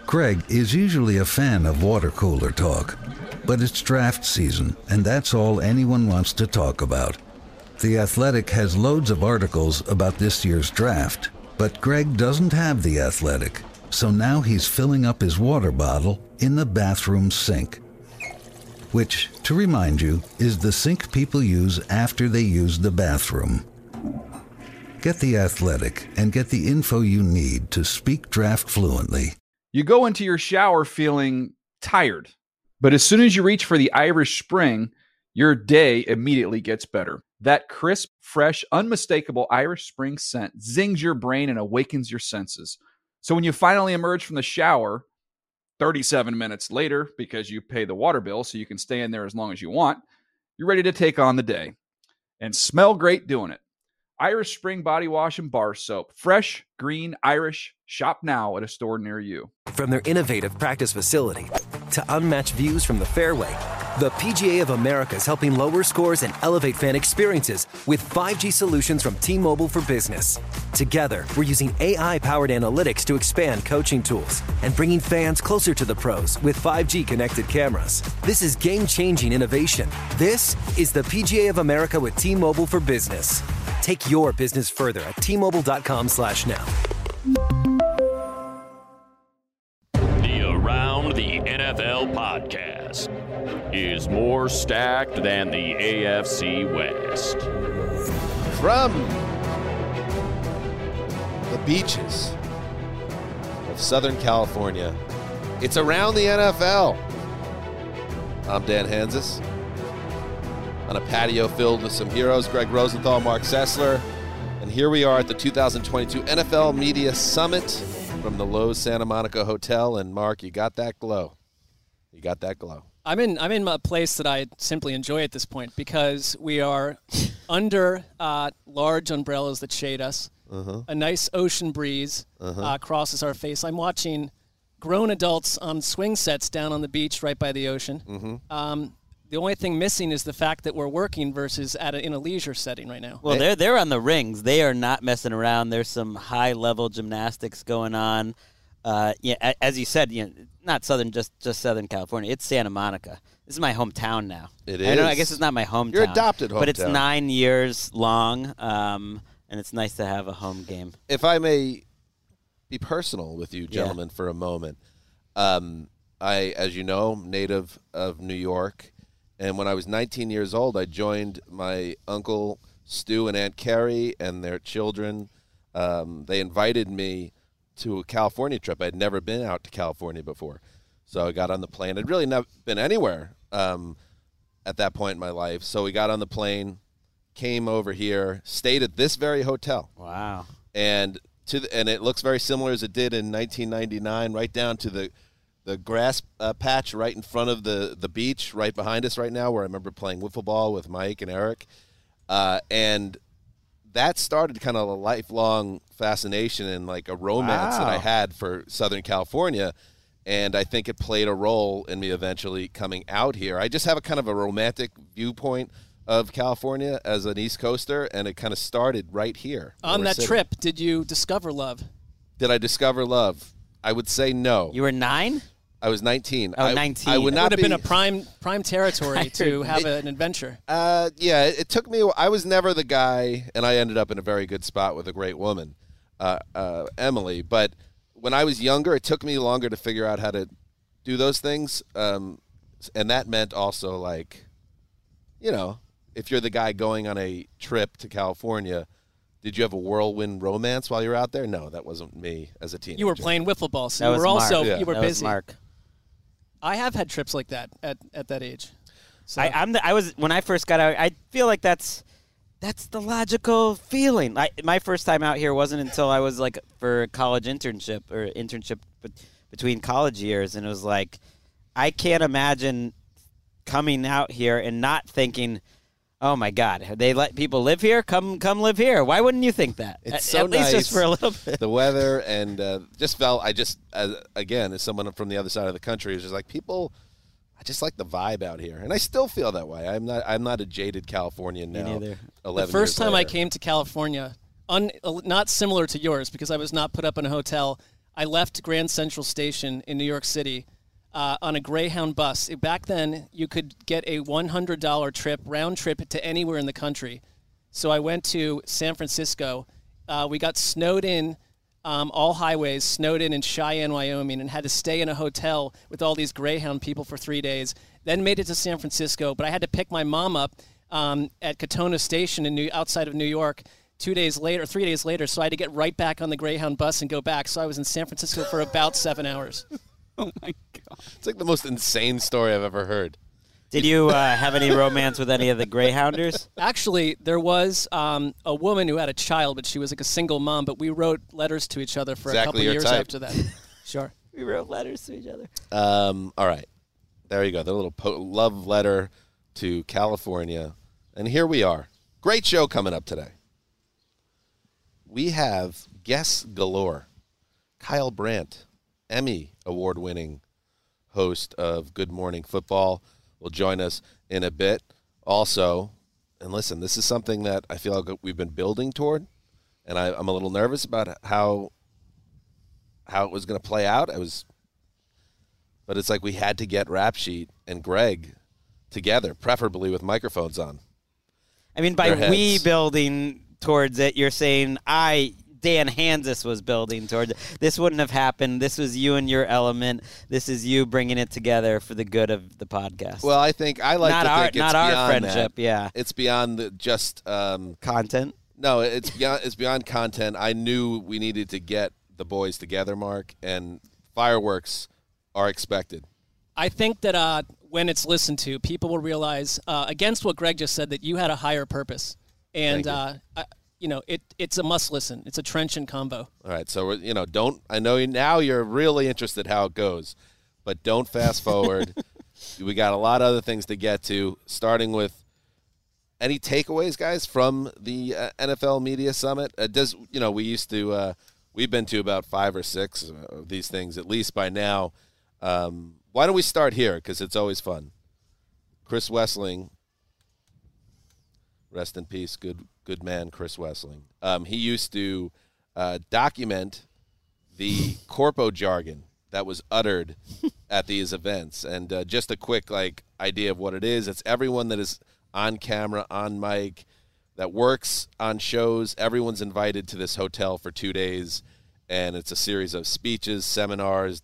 Greg is usually a fan of water cooler talk, but it's draft season, and that's all anyone wants to talk about. The Athletic has loads of articles about this year's draft, but Greg doesn't have The Athletic, so now he's filling up his water bottle in the bathroom sink, which, to remind you, is the sink people use after they use the bathroom. Get The Athletic and get the info you need to speak draft fluently. You go into your shower feeling tired, but as soon as you reach for the Irish Spring, your day immediately gets better. That crisp, fresh, unmistakable Irish Spring scent zings your brain and awakens your senses. So when you finally emerge from the shower 37 minutes later, because you pay the water bill so you can stay in there as long as you want, you're ready to take on the day and smell great doing it. Irish Spring Body Wash and Bar Soap. Fresh, green, Irish. Shop now at a store near you. From their innovative practice facility to unmatched views from the fairway, the PGA of America is helping lower scores and elevate fan experiences with 5G solutions from T-Mobile for Business. Together, we're using AI-powered analytics to expand coaching tools and bringing fans closer to the pros with 5G connected cameras. This is game-changing innovation. This is the PGA of America with T-Mobile for Business. Take your business further at T-Mobile.com/now. The Around the NFL podcast is more stacked than the AFC West. From the beaches of Southern California, it's Around the NFL. I'm Dan Hansis. On a patio filled with some heroes, Greg Rosenthal, Mark Sessler. And here we are at the 2022 NFL Media Summit from the Lowe's Santa Monica Hotel. And Mark, you got that glow. You got that glow. I'm in a place that I simply enjoy at this point because we are under large umbrellas that shade us. A nice ocean breeze crosses our face. I'm watching grown adults on swing sets down on the beach right by the ocean. The only thing missing is the fact that we're working versus in a leisure setting right now. Well, they're on the rings. They are not messing around. There's some high-level gymnastics going on. As you said, not just Southern California. It's Santa Monica. This is my hometown now. It is. I guess it's not my hometown. Your adopted hometown. But it's 9 years long, and it's nice to have a home game. If I may be personal with you, gentlemen, for a moment. I, as you know, native of New York. And when I was 19 years old, I joined my uncle Stu and Aunt Carrie and their children. They invited me to a California trip. I'd never been out to California before. So I got on the plane. I'd really never been anywhere at that point in my life. So we got on the plane, came over here, stayed at this very hotel. Wow. And it looks very similar as it did in 1999, right down to the grass patch right in front of the beach right behind us right now, where I remember playing wiffle ball with Mike and Eric. And that started kind of a lifelong fascination and like a romance that I had for Southern California. And I think it played a role in me eventually coming out here. I just have a kind of a romantic viewpoint of California as an East Coaster, and it kind of started right here. On that trip, did you discover love? Did I discover love? I would say no. You were 9? I was 19. Oh, 19. I would not have been a prime territory to have an adventure. Yeah, it took me. I was never the guy, and I ended up in a very good spot with a great woman, Emily. But when I was younger, it took me longer to figure out how to do those things, and that meant also like, if you're the guy going on a trip to California. Did you have a whirlwind romance while you were out there? No, that wasn't me as a teenager. You were playing wiffle ball, so you were that busy. Was Mark. I have had trips like that at that age. So. I was when I first got out. I feel like that's the logical feeling. My first time out here wasn't until I was like for a college internship between college years, and it was like I can't imagine coming out here and not thinking, oh my God, they let people live here? Come live here. Why wouldn't you think that? It's so at least nice, just for a little bit. The weather and again, as someone from the other side of the country, is just like people. I just like the vibe out here, and I still feel that way. I'm not a jaded Californian now. Me neither. 11 the first years time later. I came to California, not similar to yours because I was not put up in a hotel. I left Grand Central Station in New York City on a Greyhound bus. Back then, you could get a $100 trip, round trip to anywhere in the country. So I went to San Francisco. We got snowed in, all highways, snowed in Cheyenne, Wyoming, and had to stay in a hotel with all these Greyhound people for 3 days. Then made it to San Francisco, but I had to pick my mom up at Katona Station outside of New York 3 days later, so I had to get right back on the Greyhound bus and go back. So I was in San Francisco for about 7 hours. Oh, my God. It's like the most insane story I've ever heard. Did you have any romance with any of the Greyhounders? Actually, there was a woman who had a child, but she was like a single mom, but we wrote letters to each other for a couple years after that. Sure. We wrote letters to each other. All right. There you go. The little love letter to California. And here we are. Great show coming up today. We have guests galore. Kyle Brandt, Emmy award-winning host of Good Morning Football, will join us in a bit. Also, and listen, this is something that I feel like we've been building toward, and I'm a little nervous about how it was going to play out. But it's like we had to get Rap Sheet and Greg together, preferably with microphones on. I mean, by we building towards it, you're saying Dan Hansis was building towards it. This wouldn't have happened. This was you and your element. This is you bringing it together for the good of the podcast. Well, I think I like to think it's not beyond our friendship. that. Yeah, It's beyond just content. No, it's beyond content. I knew we needed to get the boys together, Mark, and fireworks are expected. I think that when it's listened to, people will realize, against what Greg just said, that you had a higher purpose. And, it's a must listen. It's a trenchant combo. All right, so, I know now you're really interested how it goes, but don't fast forward. We got a lot of other things to get to, starting with any takeaways, guys, from the NFL Media Summit. We've been to about 5 or 6 of these things, at least by now. Why don't we start here, because it's always fun. Chris Wessling, rest in peace, good man, Chris Wessling. He used to document the corpo jargon that was uttered at these events. And just a quick idea of what it is. It's everyone that is on camera, on mic, that works on shows. Everyone's invited to this hotel for 2 days, and it's a series of speeches, seminars,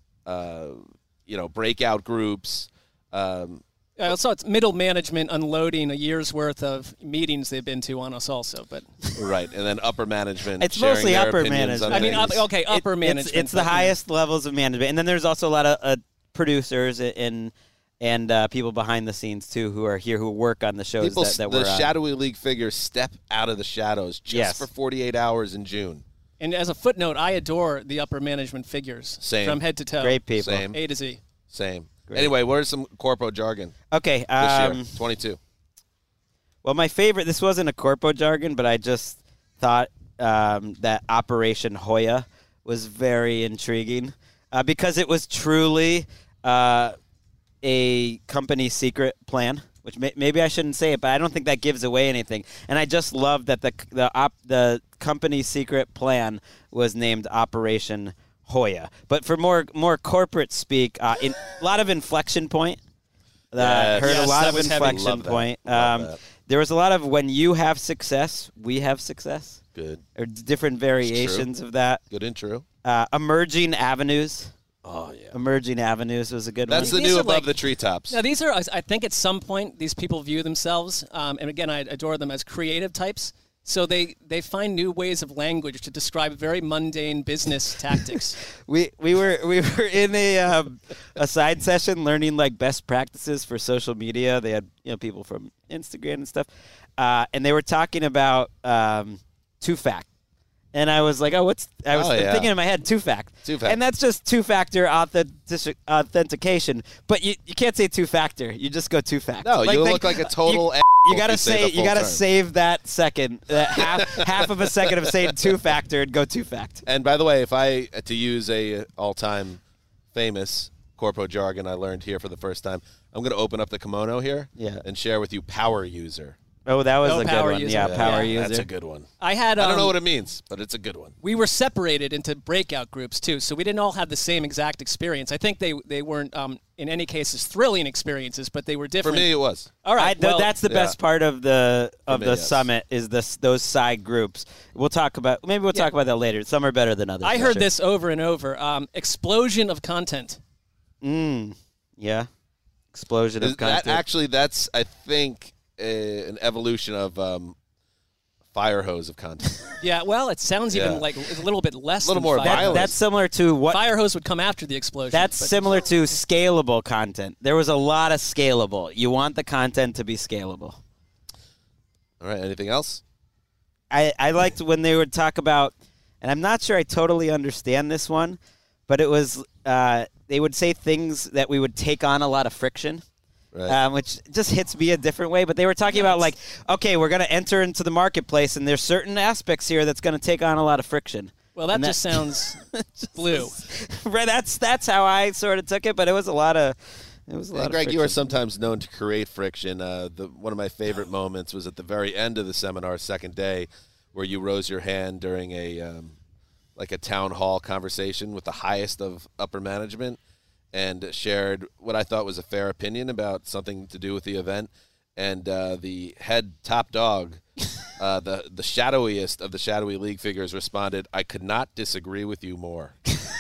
breakout groups. So it's middle management unloading a year's worth of meetings they've been to on us also. But right, and then upper management. It's mostly upper management. Upper management. It's the highest levels of management. And then there's also a lot of producers and people behind the scenes, too, who are here, who work on the shows that we're on. The shadowy league figures step out of the shadows for 48 hours in June. And as a footnote, I adore the upper management figures. Same. From head to toe. Great people. Same. A to Z. Same. Great. Anyway, what are some corpo jargon this year, 22? Well, my favorite, this wasn't a corpo jargon, but I just thought that Operation Hoya was very intriguing because it was truly a company secret plan, which maybe I shouldn't say it, but I don't think that gives away anything. And I just love that the company secret plan was named Operation Hoya. But for more corporate speak, a lot of inflection point. Heard a lot of inflection point. There was a lot of when you have success, we have success. Good. Or different variations of that. Good intro. Emerging avenues. Oh, yeah. Emerging avenues was a good one. That's the new above the treetops. Now, these are, I think at some point, these people view themselves, and again, I adore them, as creative types. So they find new ways of language to describe very mundane business tactics. We were in a side session learning best practices for social media. They had people from Instagram and stuff, and they were talking about two-fact. And I was like, thinking in my head, two-fact. And that's just two-factor authentication. But you can't say two-factor. You just go two-fact. No, you look like a total you gotta save that second, half of a second of saying two-factor and go two-fact. And by the way, if I to use a all-time famous corpo jargon I learned here for the first time, I'm going to open up the kimono here and share with you power user. Oh, that was No a good power one. user. Yeah, power Yeah. user. That's a good one. I had. I don't know what it means, but it's a good one. We were separated into breakout groups too, so we didn't all have the same exact experience. I think they weren't in any cases thrilling experiences, but they were For different. me, it was. All right, well, that's the Yeah. best part of the me, yes. summit is those side groups. We'll talk about talk about that later. Some are better than others. I for heard sure. this over and over. Explosion of content. Yeah, explosion of content. That's I think an evolution of fire hose of content. Yeah, well, it sounds Yeah. even like a little bit less. A little than more fire. violent. That's similar to what. Fire hose would come after the explosion. That's but- similar to scalable content. There was a lot of scalable. You want the content to be scalable. All right. Anything else? I liked when they would talk about, and I'm not sure I totally understand this one, but it was they would say things that we would take on a lot of friction. Right. Which just hits me a different way. But they were talking about like, okay, we're going to enter into the marketplace, and there's certain aspects here that's going to take on a lot of friction. Well, that just sounds blue. Right, that's how I sort of took it. But it was a lot of. It was a lot of Greg, friction. you are sometimes known to create friction. One of my favorite moments was at the very end of the seminar, second day, where you rose your hand during a town hall conversation with the highest of upper management, and shared what I thought was a fair opinion about something to do with the event. And the head top dog, the shadowiest of the shadowy league figures, responded, "I could not disagree with you more."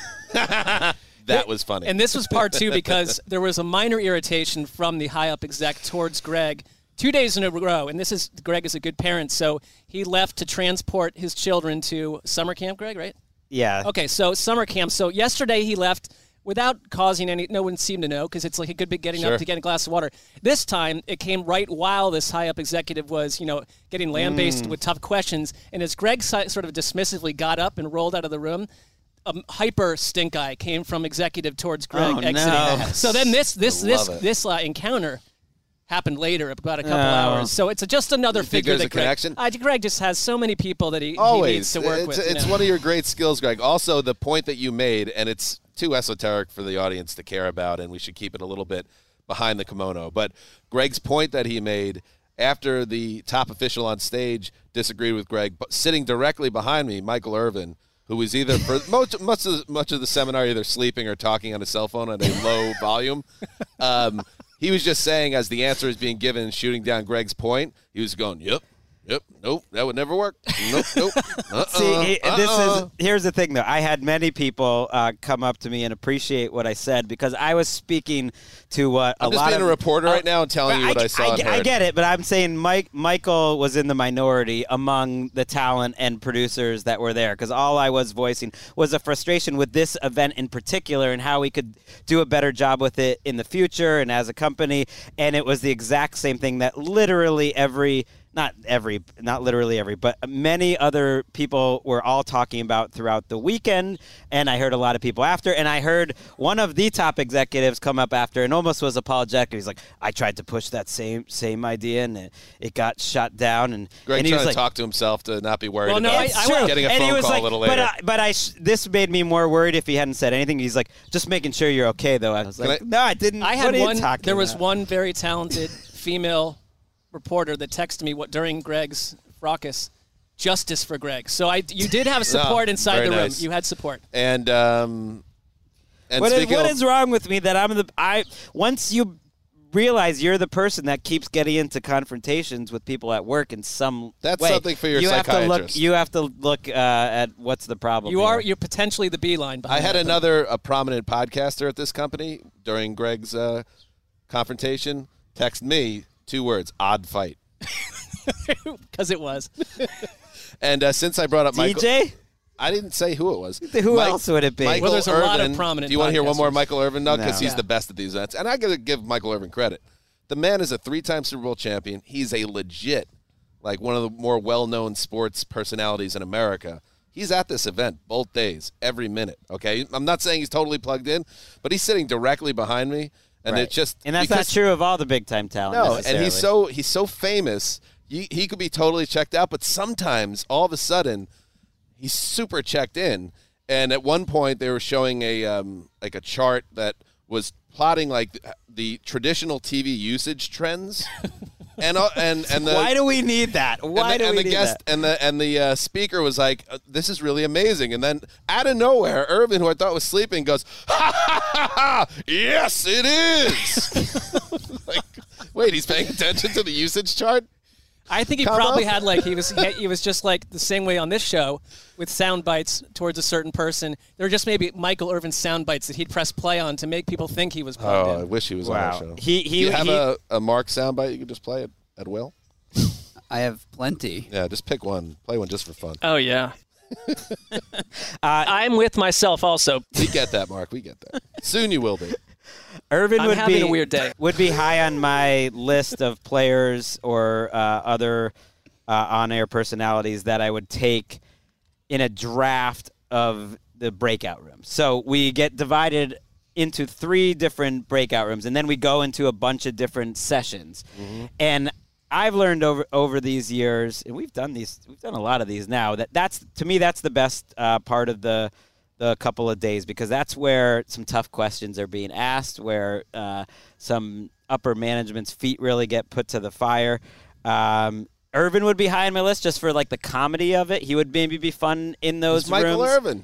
That was funny. And this was part two because there was a minor irritation from the high-up exec towards Greg 2 days in a row. And Greg is a good parent, so he left to transport his children to summer camp, Greg, right? Yeah. Okay, so summer camp. So yesterday he left without causing any, no one seemed to know because it's like he could be getting up to get a glass of water. This time it came right while this high-up executive was, getting lambasted with tough questions. And as Greg sort of dismissively got up and rolled out of the room, a hyper stink eye came from executive towards Greg exiting. no. So then this love it. encounter happened later, about a couple hours. So it's just another think figure there's that a connection? Greg just has so many people that he needs Always. to work with. It's one of your great skills, Greg. Also, the point that you made, and it's too esoteric for the audience to care about, and we should keep it a little bit behind the kimono. But Greg's point that he made after the top official on stage disagreed with Greg, but sitting directly behind me, Michael Irvin, who was either for much of the seminar either sleeping or talking on his cell phone at a low volume. He was just saying, as the answer is being given and shooting down Greg's point, he was going, yep, nope, that would never work. Nope. See, here's the thing, though. I had many people come up to me and appreciate what I said because I was speaking to what I'm just being a reporter right now and telling you what I saw and heard. I get it, but I'm saying Michael was in the minority among the talent and producers that were there because all I was voicing was a frustration with this event in particular and how we could do a better job with it in the future and as a company. And it was the exact same thing that literally not literally every, but many other people were all talking about throughout the weekend, and I heard a lot of people after, and I heard one of the top executives come up after and almost was apologetic. He's like, I tried to push that same idea, and it got shut down. And Greg and he trying was to like, talk to himself to not be worried Well, no, about I getting a and he phone was call like, a little later. This made me more worried if he hadn't said anything. He's like, just making sure you're okay, though. I was like, no, I didn't. I What had are you one. talking There was about? one very talented female reporter that texted me during Greg's fracas, justice for Greg. So you did have support inside very the room. nice. You had support. And What speaking is wrong with me that once you realize you're the person that keeps getting into confrontations with people at work in some That's way, something for your psychiatrist. You have to look at what's the problem. You're potentially the beeline behind I had that. a prominent podcaster at this company during Greg's confrontation text me 2 words, odd fight. Because it was. And since I brought up Michael, DJ. I didn't say who it was. Who else would it be? Michael Well, there's a lot of Irvin. prominent Do you want to hear one more podcasters. Michael Irvin? No, because No. he's the best at these events. And I got to give Michael Irvin credit. The man is a 3-time Super Bowl champion. He's a legit, one of the more well-known sports personalities in America. He's at this event both days, every minute, okay? I'm not saying he's totally plugged in, but he's sitting directly behind me. And Right. it just and that's not true of all the big time talent. No, and necessarily. he's so famous. He could be totally checked out, but sometimes all of a sudden he's super checked in. And at one point they were showing a chart that was plotting the traditional TV usage trends And the, why do we need that? Why do we need that? And the speaker was like, "This is really amazing." And then out of nowhere, Irvin, who I thought was sleeping, goes, "Ha ha ha ha! Yes, it is." Like, wait, he's paying attention to the usage chart. I think he probably had he was just like the same way on this show with sound bites towards a certain person. There were just maybe Michael Irvin sound bites that he'd press play on to make people think he was plugged in. I wish he was on our show. Do He you have a Mark sound bite you can just play it at will? I have plenty. Yeah, just pick one. Play one just for fun. Oh, yeah. I'm with myself also. We get that, Mark. We get that. Soon you will be. Irvin I'm having a weird day. Would be high on my list of players or other on-air personalities that I would take in a draft of the breakout room. So we get divided into 3 different breakout rooms, and then we go into a bunch of different sessions. Mm-hmm. And I've learned over these years, and we've done a lot of these now, that's to me that's the best part of the couple of days, because that's where some tough questions are being asked, where some upper management's feet really get put to the fire. Irvin would be high on my list just for like the comedy of it. He would maybe be fun in those rooms. Michael Irvin.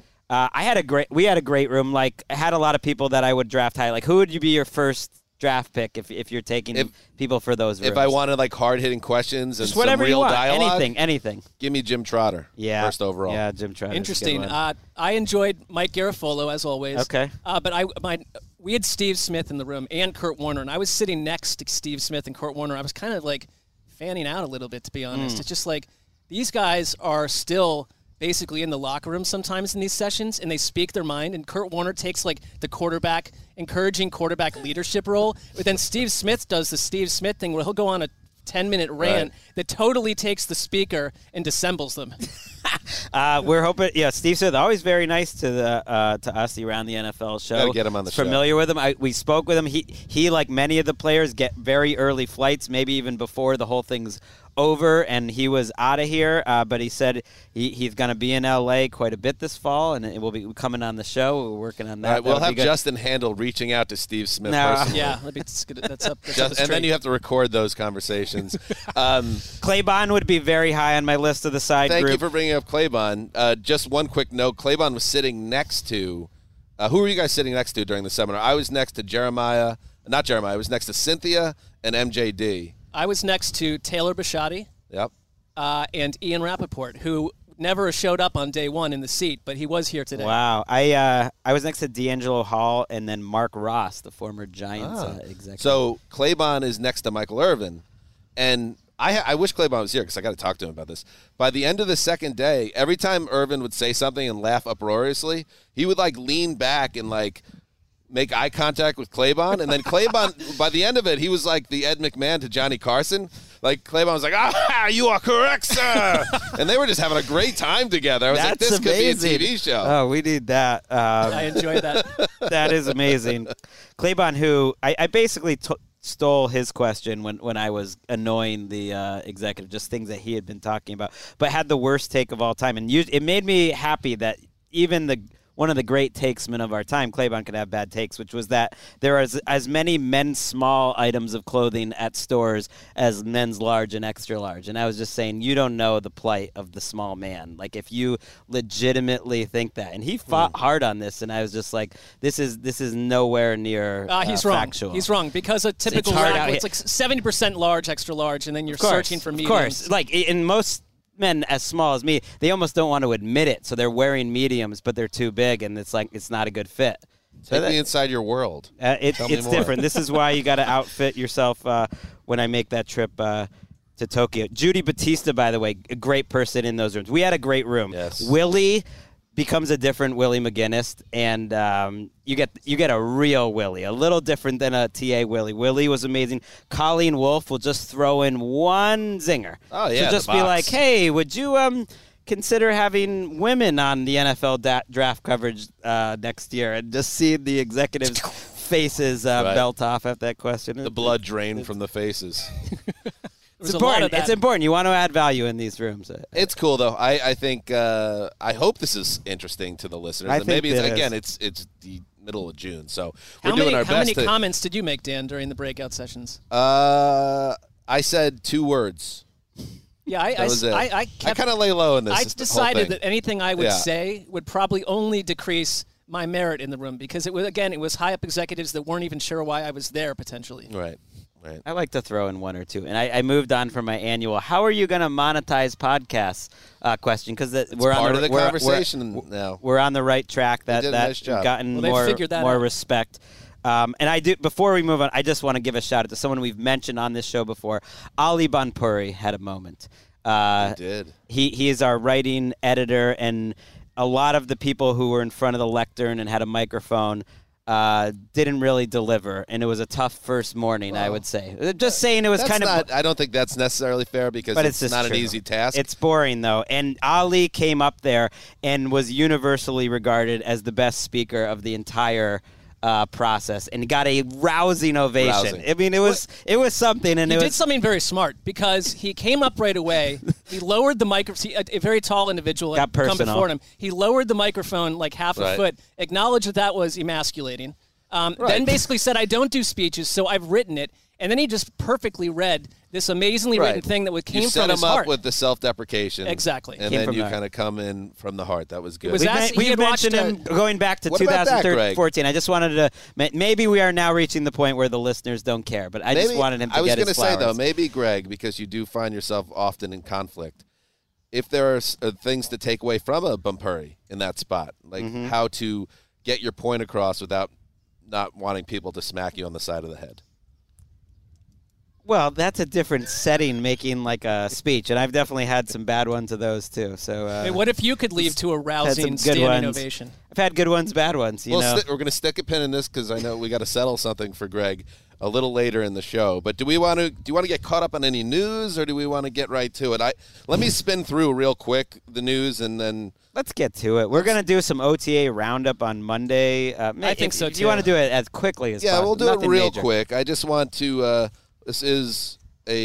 We had a great room. Like, I had a lot of people that I would draft high. Like, who would you be your first draft pick if you're taking people for those rooms? If I wanted like hard-hitting questions and just whatever some real you want. dialogue, anything. Give me Jim Trotter. Yeah, first overall. Yeah, Jim Trotter. Interesting. I enjoyed Mike Garafolo as always. Okay. But we had Steve Smith in the room and Kurt Warner, and I was sitting next to Steve Smith and Kurt Warner. I was kind of like fanning out a little bit, to be honest. It's just like these guys are still basically in the locker room sometimes in these sessions, and they speak their mind, and Kurt Warner takes like the encouraging quarterback leadership role, but then Steve Smith does the Steve Smith thing where he'll go on a 10-minute rant that totally takes the speaker and dissembles them. We're hoping, Steve Smith, always very nice to us around the NFL show. Gotta get him on the show. Familiar with him. We spoke with him. He, like many of the players, get very early flights, maybe even before the whole thing's over, and he was out of here, but he said he's going to be in L.A. quite a bit this fall, and it will be coming on the show. We're working on that. All right, we'll have Justin Handel reaching out to Steve Smith personally. Yeah, that's up. And then you have to record those conversations. Claybon would be very high on my list of the side group. Thank you for bringing up Claybon. Just one quick note. Claybon was sitting next to who were you guys sitting next to during the seminar? I was next to I was next to Cynthia and MJD. I was next to Taylor Bisciotti. Yep. And Ian Rappaport, who never showed up on day one in the seat, but he was here today. Wow. I was next to D'Angelo Hall and then Mark Ross, the former Giants executive. So Claybon is next to Michael Irvin, and I wish Claybon was here because I got to talk to him about this. By the end of the second day, every time Irvin would say something and laugh uproariously, he would like lean back and like make eye contact with Claybon, and then Claybon, by the end of it, he was like the Ed McMahon to Johnny Carson. Like, Claybon was like, you are correct, sir. And they were just having a great time together. I was like, this amazing. Could be a TV show. Oh, we need that. I enjoyed that. That is amazing. Claybon, who I basically stole his question when I was annoying the executive, just things that he had been talking about, but had the worst take of all time. And it made me happy that even one of the great takesmen of our time, Claybon, could have bad takes, which was that there are as many men's small items of clothing at stores as men's large and extra large. And I was just saying, you don't know the plight of the small man. Like, if you legitimately think that. And he fought hard on this, and I was just like, this is nowhere near he's wrong. factual. He's wrong, because a typical rack, it's like 70% large, extra large, and then you're searching for mediums. Of course. Like, in most men as small as me, they almost don't want to admit it, so they're wearing mediums, but they're too big, and it's like it's not a good fit. Take me inside your world. It's different. This is why you got to outfit yourself when I make that trip to Tokyo. Judy Batista, by the way, a great person in those rooms. We had a great room. Yes. Willie becomes a different Willie McGinnis, and you get a real Willie, a little different than a TA Willie. Willie was amazing. Colleen Wolfe will just throw in one zinger. Oh, yeah, She'll just be like, hey, would you consider having women on the NFL draft coverage next year? And just see the executives' faces melt off at that question. The blood drained from the faces. It's important. It's important. You want to add value in these rooms. It's cool, though. I think I hope this is interesting to the listeners. I and think maybe it's the middle of June, so we're doing our best. How many comments did you make, Dan, during the breakout sessions? I I said 2 words. Yeah, That was it. I kind of lay low in this. I whole decided thing. that anything I would Yeah. say would probably only decrease my merit in the room because it was high up executives that weren't even sure why I was there potentially. Right. I like to throw in 1 or 2. And I moved on from my annual, how are you going to monetize podcasts question? Because we're part on of the conversation now. We're on the right track. did a nice job. Gotten Well, they figured that more out. respect. And I do. Before we move on, I just want to give a shout out to someone we've mentioned on this show before. Ali Banpuri had a moment. He did. He is our writing editor, and a lot of the people who were in front of the lectern and had a microphone didn't really deliver, and it was a tough first morning, I would say. Just saying it was kind of... I don't think that's necessarily fair because But it's just not true. an easy task. It's boring, though. And Ali came up there and was universally regarded as the best speaker of the entire process, and got a rousing ovation. Rousing. I mean, it was something, and He it did was something very smart because he came up right away. He lowered the microphone. A very tall individual Got had come personal. before him. He lowered the microphone like half a Right. foot, acknowledged that was emasculating, then basically said, I don't do speeches, so I've written it. And then he just perfectly read this amazingly written thing that came you from set his him heart. up with the self-deprecation. Exactly. And Came then from you the heart. kind of come in from the heart. That was good. was he we had mentioned watched him going back to What about that, 2014. I just wanted to. Maybe we are now reaching the point where the listeners don't care, but I just wanted him to I was get his gonna say, though, flowers. maybe, Greg, because you do find yourself often in conflict, if there are things to take away from a Bumpuri in that spot, like Mm-hmm. how to get your point across without not wanting people to smack you on the side of the head. Well, that's a different setting, making like a speech, and I've definitely had some bad ones of those too. So, Hey, what if you could leave to a rousing good standing ones. ovation? I've had good ones, bad ones. You know, We're going to stick a pin in this because I know we got to settle something for Greg a little later in the show. But do you want to get caught up on any news, or do we want to get right to it? Let me spin through real quick the news, and then let's get to it. We're going to do some OTA roundup on Monday. I think so, If too. you want to do it as quickly as yeah, possible. we'll do Nothing it real major. quick. I just want to. This is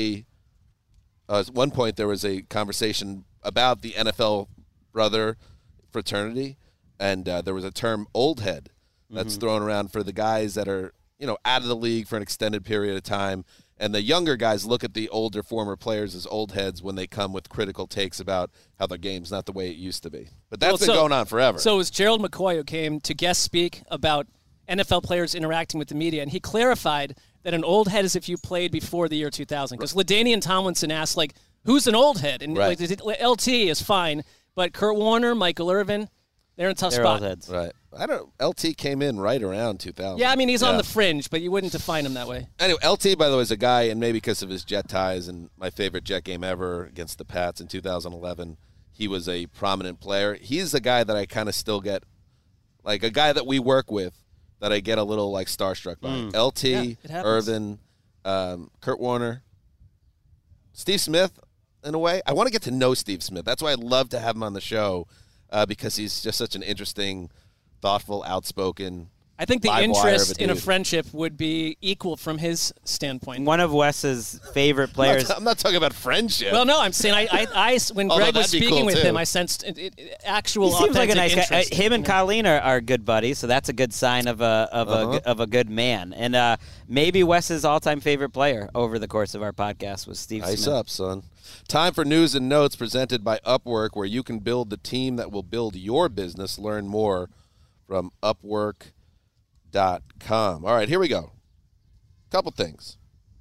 at one point there was a conversation about the NFL brother fraternity, and there was a term "old head" that's thrown around for the guys that are out of the league for an extended period of time, and the younger guys look at the older former players as old heads when they come with critical takes about how their game's not the way it used to be. But that's been going on forever. So it was Gerald McCoy who came to guest speak about NFL players interacting with the media, and he clarified that an old head is if you played before the year 2000. Because LaDainian Tomlinson asked, like, who's an old head? And Right. LT is fine, but Kurt Warner, Michael Irvin, they're in a tough They're spot. old heads. right. LT came in right around 2000. Yeah, I mean, he's on the fringe, but you wouldn't define him that way. Anyway, LT, by the way, is a guy, and maybe because of his Jet ties and my favorite Jet game ever against the Pats in 2011, he was a prominent player. He's a guy that I kind of still get, like a guy that we work with, that I get a little like starstruck by. LT, it happens. Irvin, Kurt Warner, Steve Smith, in a way. I want to get to know Steve Smith. That's why I'd love to have him on the show because he's just such an interesting, thoughtful, outspoken. I think the live wire of interest in a dude. friendship would be equal from his standpoint. One of Wes's favorite players. I'm not talking about friendship. Well, no, I'm saying when Although Greg was that'd be speaking cool, with too. him, I sensed actual. He seems like a authentic nice guy. interest. Him and Colleen are good buddies, so that's a good sign of a good man. And maybe Wes's all-time favorite player over the course of our podcast was Steve Ice Smith. up, son. Time for news and notes presented by Upwork, where you can build the team that will build your business. Learn more from Upwork.com. All right, here we go. Couple things.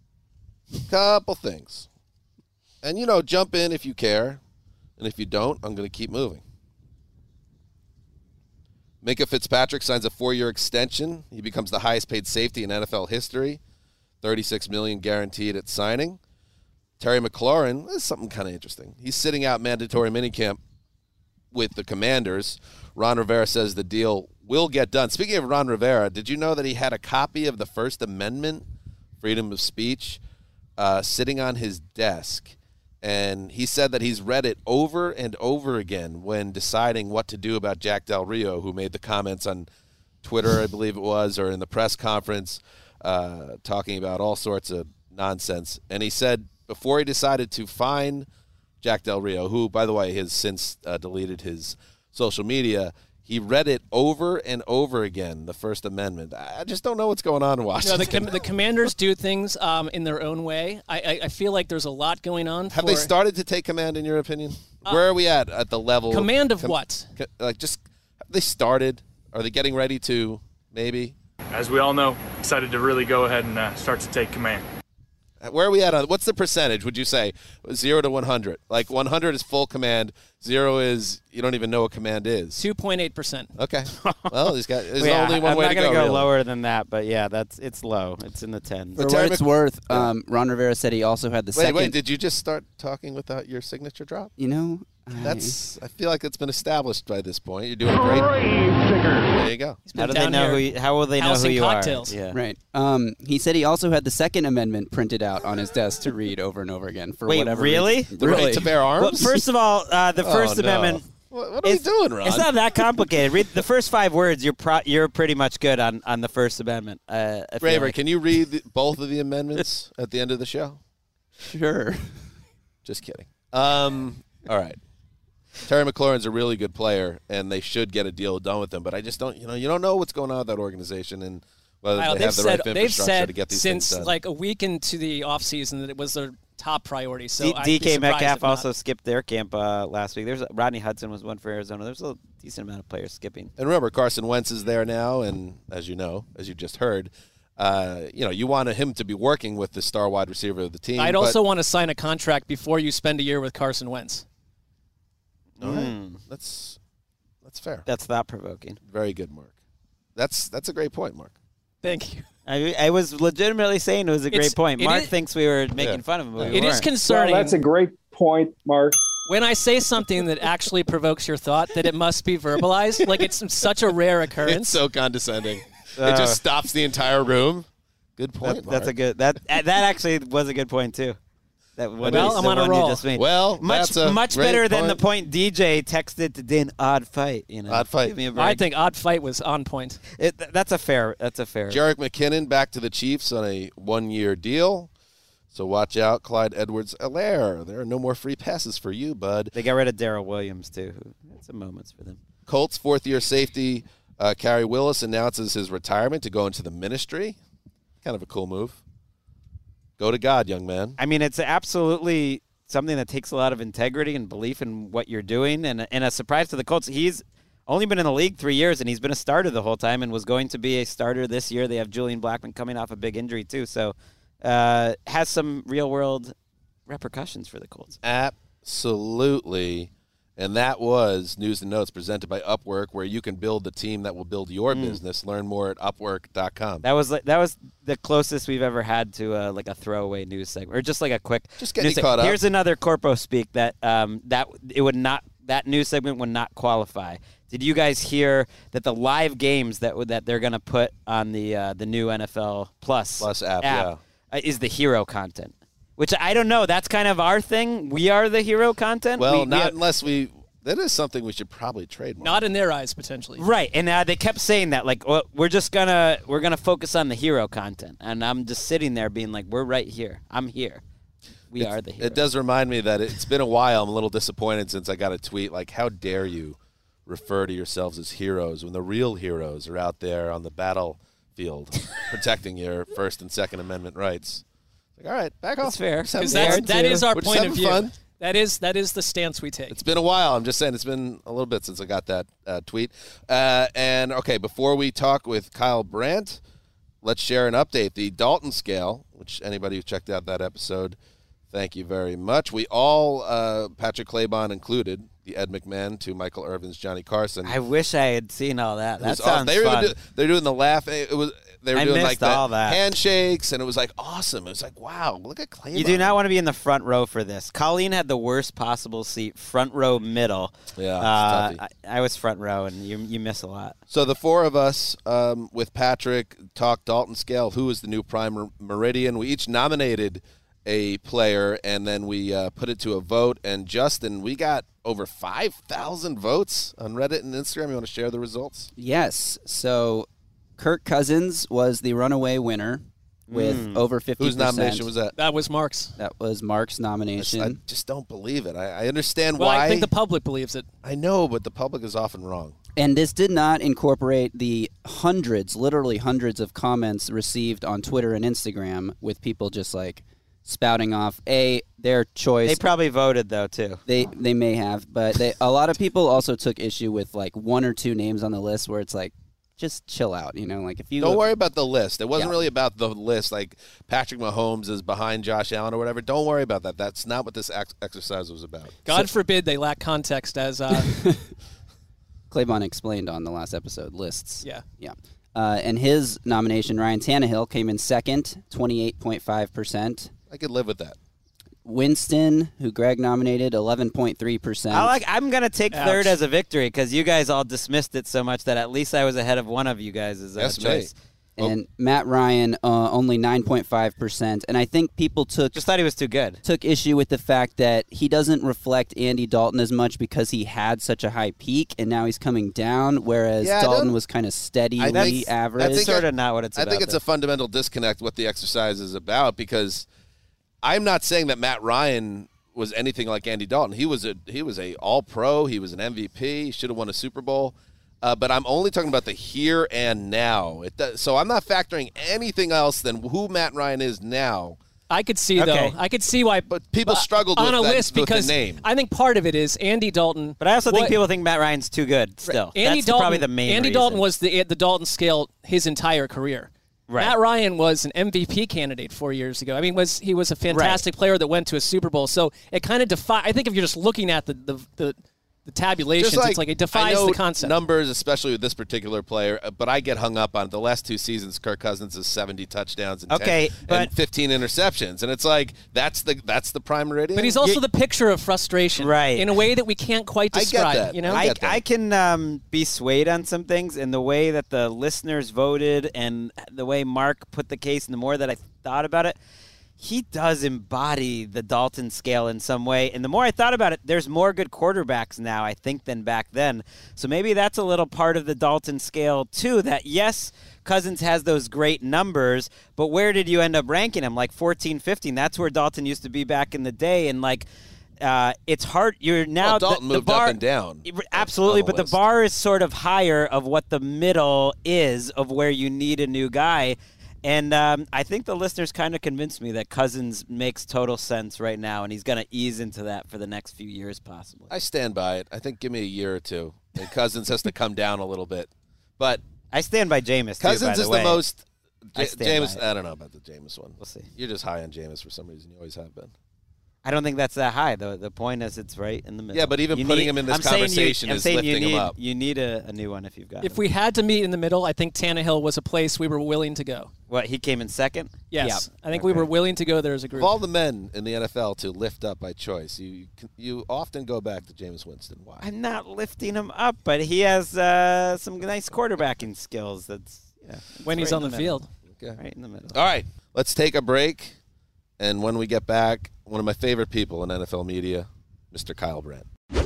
And, jump in if you care. And if you don't, I'm going to keep moving. Minka Fitzpatrick signs a 4-year extension. He becomes the highest paid safety in NFL history. $36 million guaranteed at signing. Terry McLaurin, this is something kind of interesting. He's sitting out mandatory minicamp with the Commanders. Ron Rivera says the deal will get done. Speaking of Ron Rivera, did you know that he had a copy of the First Amendment, freedom of speech, sitting on his desk? And he said that he's read it over and over again when deciding what to do about Jack Del Rio, who made the comments on Twitter, I believe it was, or in the press conference, talking about all sorts of nonsense. And he said before he decided to fine Jack Del Rio, who, by the way, has since deleted his social media, He read it over and over again, the First Amendment. I just don't know what's going on in Washington. The commanders do things in their own way. I feel like there's a lot going on. Have they started to take command, in your opinion? Where are we at the level? Command of what? Have they started? Are they getting ready to, maybe? As we all know, decided to really go ahead and start to take command. Where are we at? What's the percentage, would you say? 0 to 100. Like 100 is full command. 0 is you don't even know what command is. 2.8%. Okay. Well, there's yeah, only one I'm way not to gonna go. go lower than that, but yeah, it's low. It's in the 10s. For what it's worth, Ron Rivera said he also had the second. Wait, did you just start talking without your signature drop? You know, I feel like it's been established by this point. You're doing great. There you go. How do they know how will they know who you cocktails. are? Yeah. Right. He said he also had the Second Amendment printed out on his desk to read over and over again for whatever really? reason. The right to bear arms? Well, first of all, the First Amendment. What are we doing, Ron? It's not that complicated. Read the first 5 words. You're pretty much good on the First Amendment. Raver, can you read both of the amendments at the end of the show? Sure. Just kidding. All right. Terry McLaurin's a really good player, and they should get a deal done with him. But I just don't, you don't know what's going on with that organization and whether they have the right infrastructure to get these things done. Since like a week into the offseason that it was their top priority. So DK Metcalf also skipped their camp last week. Rodney Hudson was one for Arizona. There's a decent amount of players skipping. And remember, Carson Wentz is there now, and as you know, as you just heard, you want him to be working with the star wide receiver of the team. I'd also want to sign a contract before you spend a year with Carson Wentz. All right. That's fair. That's thought-provoking. Very good, Mark. That's a great point, Mark. Thank you. I was legitimately saying it was a great point. Mark thinks we were making fun of him, but we It is weren't. concerning. Well, that's a great point, Mark. When I say something that actually provokes your thought, that it must be verbalized, like it's such a rare occurrence. It's so condescending. It just stops the entire room. Good point, Mark. That's a good. That actually was a good point too. I'm on a roll. Well, much better than the point DJ texted to Din. Odd fight, Odd fight. Give me a break. I think odd fight was on point. That's a fair. Jerick McKinnon back to the Chiefs on a 1-year deal. So watch out, Clyde Edwards-Helaire. There are no more free passes for you, bud. They got rid of Darrell Williams too. Had some moments for them. Colts 4th-year safety Cary Willis announces his retirement to go into the ministry. Kind of a cool move. Go to God, young man. I mean, it's absolutely something that takes a lot of integrity and belief in what you're doing. And a surprise to the Colts, he's only been in the league 3 years, and he's been a starter the whole time and was going to be a starter this year. They have Julian Blackmon coming off a big injury, too. So has some real-world repercussions for the Colts. Absolutely. And that was News and Notes presented by Upwork, where you can build the team that will build your business. Learn more at Upwork.com. That was the closest we've ever had to a throwaway news segment, or just like a quick. Just getting caught up. Here's another corpo speak that that news segment would not qualify. Did you guys hear that the live games that they're going to put on the new NFL Plus app is the hero content? Which I don't know. That's kind of our thing. We are the hero content. Well, unless we. That is something we should probably trademark. Not in their eyes, potentially. Right, and they kept saying that, like, well, we're gonna focus on the hero content, and I'm just sitting there being like, we're right here. I'm here. We are the hero. It does remind me that it's been a while. I'm a little disappointed since I got a tweet like, "How dare you refer to yourselves as heroes when the real heroes are out there on the battlefield protecting your First and Second Amendment rights?" Like, all right, back off. That's fair. Because that is our point of view. Fun. That is the stance we take. It's been a while. I'm just saying it's been a little bit since I got that tweet. And, okay, before we talk with Kyle Brandt, let's share an update. The Dalton scale, which anybody who checked out that episode, thank you very much. We all, Patrick Claybon included, the Ed McMahon to Michael Irvin's Johnny Carson. I wish I had seen all that. That sounds fun. They're doing the laugh. They were doing like all the that. handshakes, and it was like awesome. It was like, wow, look at Claybon. You do not want to be in the front row for this. Colleen had the worst possible seat, front row middle. Yeah, I was front row, and you miss a lot. So the four of us with Patrick talked Dalton scale. Who is the new prime meridian? We each nominated a player, and then we put it to a vote. And Justin, we got over 5,000 votes on Reddit and Instagram. You want to share the results? Yes. So Kirk Cousins was the runaway winner with over 50%. Whose nomination was that? That was Mark's. That was Mark's nomination. I just don't believe it. I understand well, why. I think the public believes it. I know, but the public is often wrong. And this did not incorporate the literally hundreds of comments received on Twitter and Instagram with people just like spouting off their choice. They probably voted though too. They may have, but a lot of people also took issue with like one or two names on the list where it's like, just chill out, like if you don't worry about the list. It wasn't really about the list. Like Patrick Mahomes is behind Josh Allen or whatever. Don't worry about that. That's not what this exercise was about. God forbid they lack context as. Claiborne explained on the last episode, lists. Yeah. And his nomination, Ryan Tannehill, came in second, 28.5%. I could live with that. Winston, who Greg nominated, 11.3%. I'm going to take third as a victory because you guys all dismissed it so much that at least I was ahead of one of you guys' choice. And Matt Ryan, only 9.5%. And I think people just thought he was too good. Took issue with the fact that he doesn't reflect Andy Dalton as much because he had such a high peak, and now he's coming down, whereas Dalton was kind of steadily average. That's sort of not what it's about. I think it's a fundamental disconnect what the exercise is about, because I'm not saying that Matt Ryan was anything like Andy Dalton. He was a All-Pro. He was an MVP. He should have won a Super Bowl. But I'm only talking about the here and now. So I'm not factoring anything else than who Matt Ryan is now. I could see, though. I could see why. But people struggled on with a that, list with because the name. I think part of it is Andy Dalton. But I also think people think Matt Ryan's too good still. Andy That's Dalton, probably the main Andy reason. Dalton was the Dalton scale his entire career. Right. Matt Ryan was an MVP candidate 4 years ago. I mean, he was a fantastic player that went to a Super Bowl. So it kind of I think if you're just looking at the tabulations, it's like it defies the concept. Numbers, especially with this particular player, but I get hung up on the last two seasons. Kirk Cousins has 70 touchdowns and, and 15 interceptions, and it's like that's the prime meridian. But he's also the picture of frustration, right? In a way that we can't quite describe. I get that. I can be swayed on some things, and the way that the listeners voted, and the way Mark put the case, and the more that I thought about it. He does embody the Dalton scale in some way. And the more I thought about it, there's more good quarterbacks now, I think, than back then. So maybe that's a little part of the Dalton scale, too, that, yes, Cousins has those great numbers, but where did you end up ranking him? Like 14, 15. That's where Dalton used to be back in the day. And, it's hard. You're now Dalton moved bar, up and down. Absolutely, but the bar is sort of higher of what the middle is of where you need a new guy. And I think the listeners kind of convinced me that Cousins makes total sense right now, and he's going to ease into that for the next few years possibly. I stand by it. I think give me a year or two, and Cousins has to come down a little bit. But I stand by Jameis, Cousins too, is by the most Jameis. I don't know about the Jameis one. We'll see. You're just high on Jameis for some reason. You always have been. I don't think that's that high, though. The point is it's right in the middle. Yeah, but even putting him in this conversation is lifting him up. You need a new one if you've got him. If we had to meet in the middle, I think Tannehill was a place we were willing to go. What, he came in second? Yes. I think we were willing to go there as a group. Of all the men in the NFL to lift up by choice, you often go back to Jameis Winston. Why? I'm not lifting him up, but he has some nice quarterbacking skills. That's when he's on the field. Okay. Right in the middle. All right, let's take a break. And when we get back, one of my favorite people in NFL media, Mr. Kyle Brandt.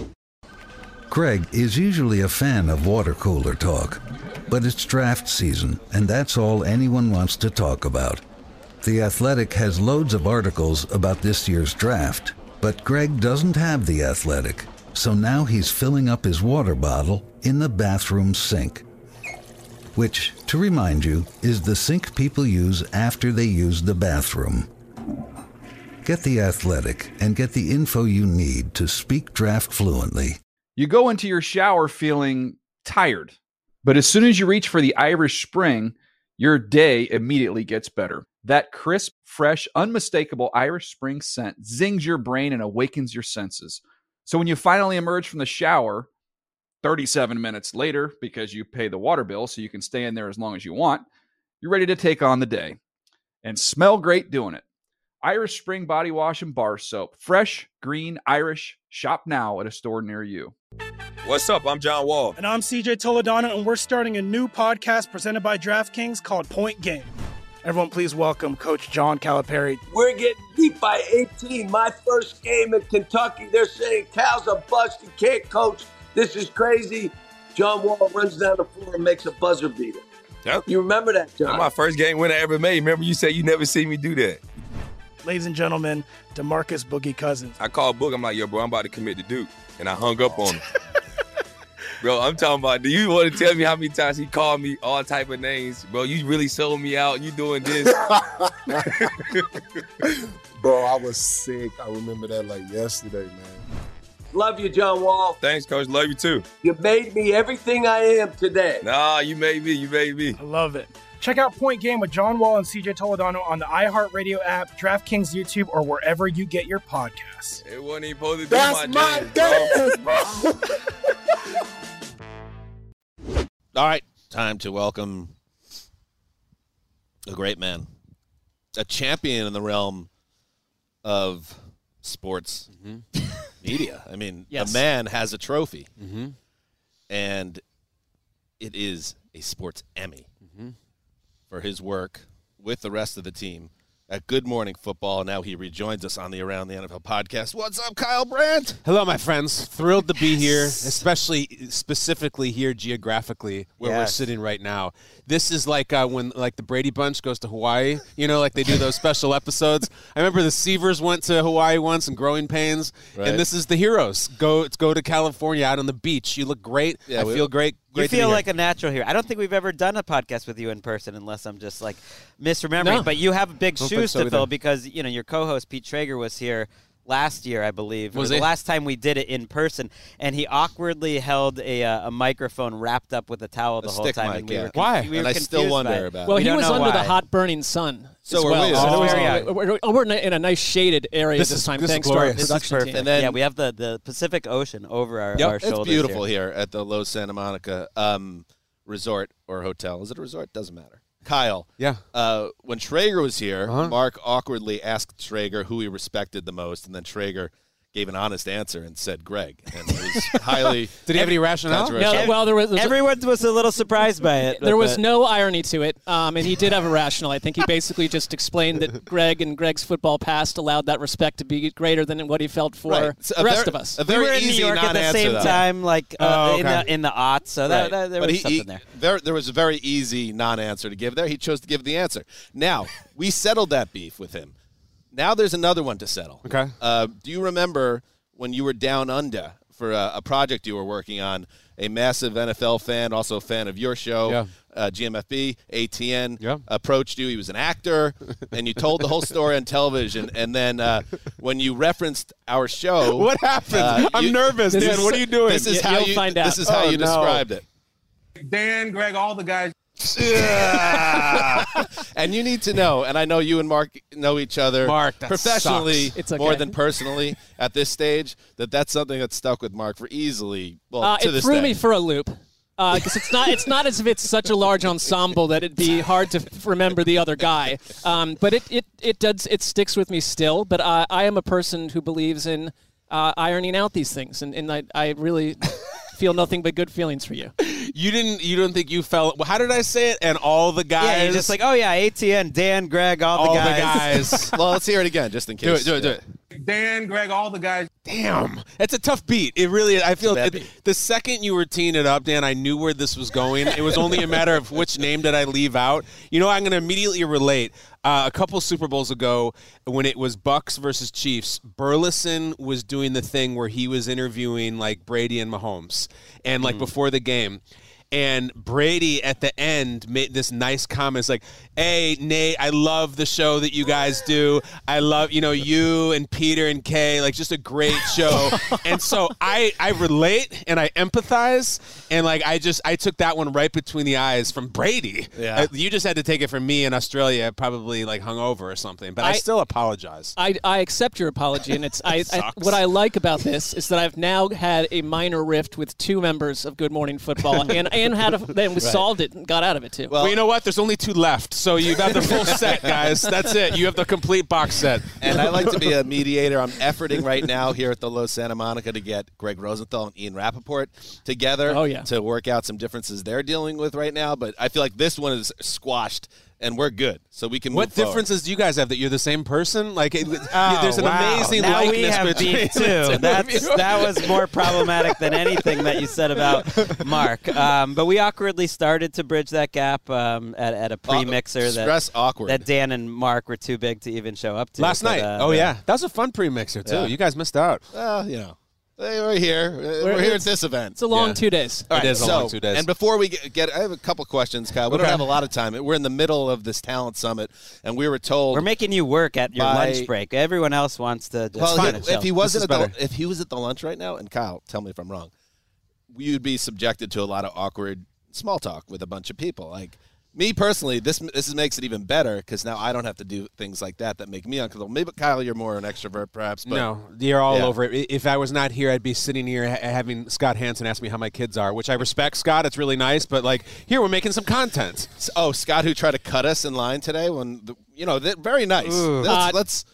Craig is usually a fan of water cooler talk, but it's draft season, and that's all anyone wants to talk about. The Athletic has loads of articles about this year's draft, but Greg doesn't have The Athletic, so now he's filling up his water bottle in the bathroom sink. Which, to remind you, is the sink people use after they use the bathroom. Get The Athletic and get the info you need to speak draft fluently. You go into your shower feeling tired, but as soon as you reach for the Irish Spring, your day immediately gets better. That crisp, fresh, unmistakable Irish Spring scent zings your brain and awakens your senses. So when you finally emerge from the shower, 37 minutes later, because you pay the water bill so you can stay in there as long as you want, you're ready to take on the day and smell great doing it. Irish Spring Body Wash and Bar Soap. Fresh, green, Irish. Shop now at a store near you. What's up? I'm John Wall. And I'm CJ Toledano, and we're starting a new podcast presented by DraftKings called Point Game. Everyone, please welcome Coach John Calipari. We're getting beat by 18. My first game in Kentucky, they're saying Cal's a bust. He can't coach. This is crazy. John Wall runs down the floor and makes a buzzer beater. Yep. You remember that, John? That's my first game win I ever made. Remember you said you never see me do that. Ladies and gentlemen, DeMarcus Boogie Cousins. I called Boog. I'm like, yo, bro, I'm about to commit to Duke. And I hung up on him. Bro, I'm talking about, do you want to tell me how many times he called me all type of names? Bro, you really sold me out. You doing this. Bro, I was sick. I remember that like yesterday, man. Love you, John Wall. Thanks, Coach. Love you, too. You made me everything I am today. Nah, you made me. You made me. I love it. Check out Point Game with John Wall and CJ Toledano on the iHeartRadio app, DraftKings YouTube, or wherever you get your podcasts. It wasn't even supposed to be That's my dance, bro. All right, time to welcome a great man, a champion in the realm of sports media. I mean, Yes. the man has a trophy, and it is a sports Emmy for his work with the rest of the team at Good Morning Football. Now he rejoins us on the Around the NFL podcast. What's up, Kyle Brandt? Hello, my friends. Thrilled to be here, specifically here geographically where we're sitting right now. This is like when like the Brady Bunch goes to Hawaii, you know, like they do those special episodes. I remember the Seavers went to Hawaii once in Growing Pains, and this is the heroes. Go to California out on the beach. You look great. Yeah, I feel great. You feel like a natural here. I don't think we've ever done a podcast with you in person unless I'm just like misremembering. No. But you have big Don't shoes think so to fill either. because, you know, your co-host Pete Traeger was here last year, I believe. Was the he? last time we did it in person, and he awkwardly held a microphone wrapped up with a towel the whole stick time. mic, and we yeah. were Why? We were And I still confused wonder by it. about it. Well, We he don't was know under the why. hot burning sun. So as are well. we. So Oh, yeah. we're in a nice shaded area This this is- time, this is thanks to our glorious. This is production perfect. team. And then- yeah, we have the Pacific Ocean over our It's shoulders. beautiful here. here at the Los Santa Monica resort or hotel. Is it a resort? Doesn't matter. Kyle. Yeah. When Traeger was here, Uh-huh. Mark awkwardly asked Traeger who he respected the most, and then Traeger gave an honest answer and said Greg. And it was highly Did he have any rationale? controversial. No, well, there was Everyone was a little surprised by it. there was but- no irony to it, and he did have a rational. I think he basically just explained that Greg and Greg's football past allowed that respect to be greater than what he felt for Right. So the rest of us. A We very were in New easy York at the non-answer, same though. time, like Oh, okay. in the aughts, so Right. that there But was something there. There was a very easy non-answer to give there. He chose to give the answer. Now, we settled that beef with him. Now there's another one to settle. Okay. Do you remember when you were down under for a project you were working on, a massive NFL fan, also a fan of your show, GMFB, ATN, approached you. He was an actor, and you told the whole story on television. And then when you referenced our show. What happened? I'm nervous, Dan. What are you doing? This is how you find out. This is how you described it. Dan, Greg, all the guys. And you need to know, and I know you and Mark know each other Mark, that professionally sucks. It's okay. more than personally at this stage, that's something that's stuck with Mark for easily, to It this threw day. me for a loop. Because it's not as if it's such a large ensemble that it'd be hard to remember the other guy. But it sticks with me still. But I am a person who believes in ironing out these things, and I really feel nothing but good feelings for you. You don't think you felt? How did I say it? And all the guys. Yeah, you're just like, oh yeah, ATN, Dan, Greg, all the guys. Well, let's hear it again, just in case. Do it. Dan, Greg, all the guys. Damn, it's a tough beat. It really. I feel bad beat. the second you were teeing it up, Dan, I knew where this was going. It was only a matter of which name did I leave out. You know, I'm going to immediately relate. A couple Super Bowls ago, when it was Bucks versus Chiefs, Burleson was doing the thing where he was interviewing like Brady and Mahomes, and like before the game. And Brady at the end made this nice comment. It's like, hey, Nate, I love the show that you guys do. I love, you and Peter and Kay, like just a great show. And so I relate and I empathize. And like, I took that one right between the eyes from Brady. Yeah. You just had to take it from me in Australia, probably like hungover or something. But I still apologize. I accept your apology, and it's Sucks. what I like about this is that I've now had a minor rift with two members of Good Morning Football, and we solved it and got out of it too. Well, you know what? There's only 2 left, so you got the full set, guys. That's it. You have the complete box set. And I like to be a mediator. I'm efforting right now here at the Los Santa Monica to get Greg Rosenthal and Ian Rappaport together to work out some differen's they're dealing with right now. But I feel like this one is squashed, and we're good, so we can move What forward. differences do you guys have that you're the same person? Like, there's an wow. amazing now likeness we have between beef the too. two of you. That was more problematic than anything that you said about Mark. But we awkwardly started to bridge that gap at a pre-mixer that Dan and Mark were too big to even show up to Last night. That was a fun pre-mixer too. Yeah. You guys missed out. Well, We're here. We're here at this event. It's a long 2 days. All right, It is a long 2 days. And before we get, I have a couple questions, Kyle. We don't have a lot of time. We're in the middle of this talent summit, and we were told we're making you work at your lunch break. Everyone else wants to. If he was at the lunch right now, and Kyle, tell me if I'm wrong, you'd be subjected to a lot of awkward small talk with a bunch of people. Like me personally, this makes it even better because now I don't have to do things like that make me uncomfortable. Maybe Kyle, you're more an extrovert, perhaps. But no, you're all over it. If I was not here, I'd be sitting here having Scott Hansen ask me how my kids are, which I respect, Scott. It's really nice, but like here we're making some content. Oh, Scott, who tried to cut us in line today when they're very nice. Let's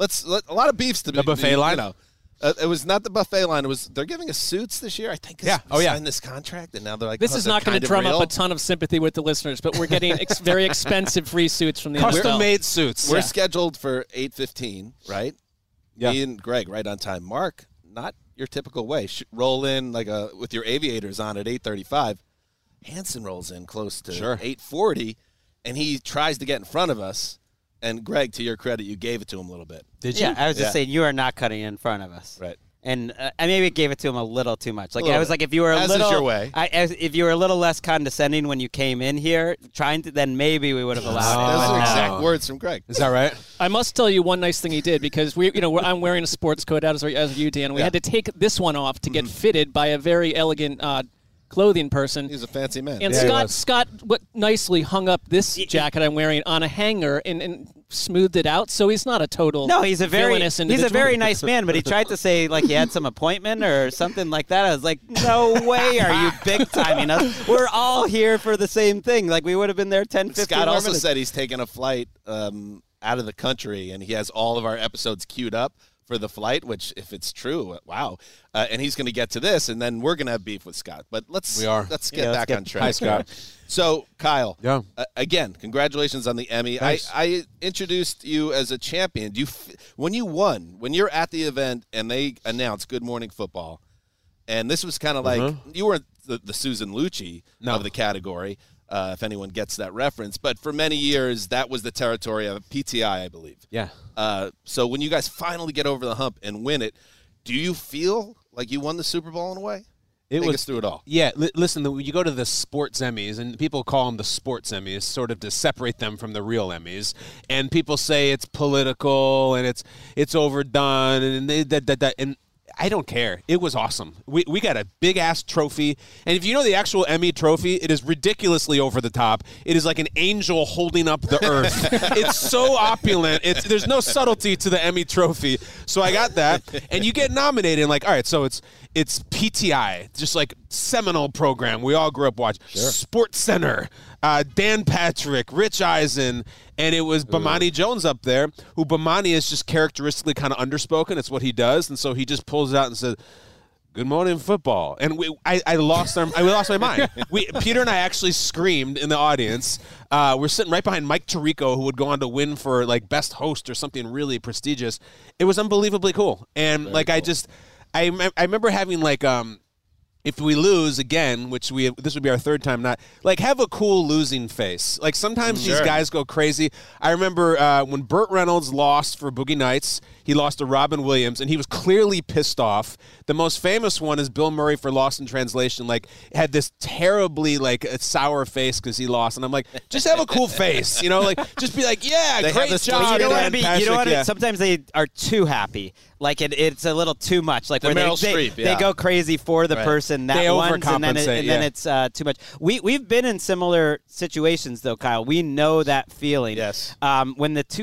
a lot of beefs to be the buffet line. It was not the buffet line. It was they're giving us suits this year. I think. Signed this contract, and now they're like, this is not going to drum up a ton of sympathy with the listeners, but we're getting very expensive free suits from the custom-made suits. We're scheduled for 8:15, right? Yeah. Me and Greg right on time. Mark, not your typical way. Roll in with your aviators on at 8:35. Hansen rolls in close to 8:40, and he tries to get in front of us. And, Greg, to your credit, you gave it to him a little bit. Did you? Yeah, I was just saying you are not cutting in front of us. Right. And I maybe gave it to him a little too much. Like I was like, if you were As is your way. if you were a little less condescending when you came in here, then maybe we would have allowed it. Those are exact words from Greg. Is that right? I must tell you one nice thing he did because I'm wearing a sports coat as you, Dan. We had to take this one off to get fitted by a very elegant clothing person. He's a fancy man. And Scott nicely hung up this jacket I'm wearing on a hanger and smoothed it out, so he's not a total villainous individual. He's a very nice man, but he tried to say like he had some appointment or something like that. I was like, no way are you big timing us. We're all here for the same thing. Like we would have been there 10, 15 Scott also minutes. said he's taking a flight out of the country, and he has all of our episodes queued up for the flight, which if it's true, wow. And he's going to get to this, and then we're going to have beef with Scott. But let's get back on track. Hi, Scott. So, Kyle, again, congratulations on the Emmy. I introduced you as a champion. When you won, when you're at the event and they announced Good Morning Football, and this was kind of like you weren't the Susan Lucci of the category, if anyone gets that reference. But for many years, that was the territory of PTI, I believe. Yeah. So when you guys finally get over the hump and win it, do you feel like you won the Super Bowl in a way? Take us through it all. Yeah, listen, you go to the sports Emmys, and people call them the sports Emmys, sort of to separate them from the real Emmys. And people say it's political and it's overdone, and I don't care. It was awesome. We got a big-ass trophy. And if you know the actual Emmy trophy, it is ridiculously over the top. It is like an angel holding up the earth. It's so opulent. There's no subtlety to the Emmy trophy. So I got that. And you get nominated. And like, all right, so it's PTI, just like seminal program we all grew up watching. Sure. Sports Center, Dan Patrick, Rich Eisen, and it was Bomani Jones up there, who Bomani is just characteristically kind of underspoken. It's what he does, and so he just pulls it out and says, "Good Morning Football," and I lost my mind. Peter and I actually screamed in the audience. We're sitting right behind Mike Tirico, who would go on to win for like best host or something really prestigious. It was unbelievably cool, and I remember having like if we lose again, which this would be our third time, not like have a cool losing face. Like sometimes these guys go crazy. I remember when Burt Reynolds lost for Boogie Nights, he lost to Robin Williams, and he was clearly pissed off. The most famous one is Bill Murray for Lost in Translation. Like had this terribly like a sour face because he lost, and I'm like, just have a cool face, like just be like, yeah, great job. You don't want to. Sometimes they are too happy. Like it's a little too much. Like where they go crazy for the person that once, and then it's too much. We've been in similar situations though, Kyle. We know that feeling. Yes. When the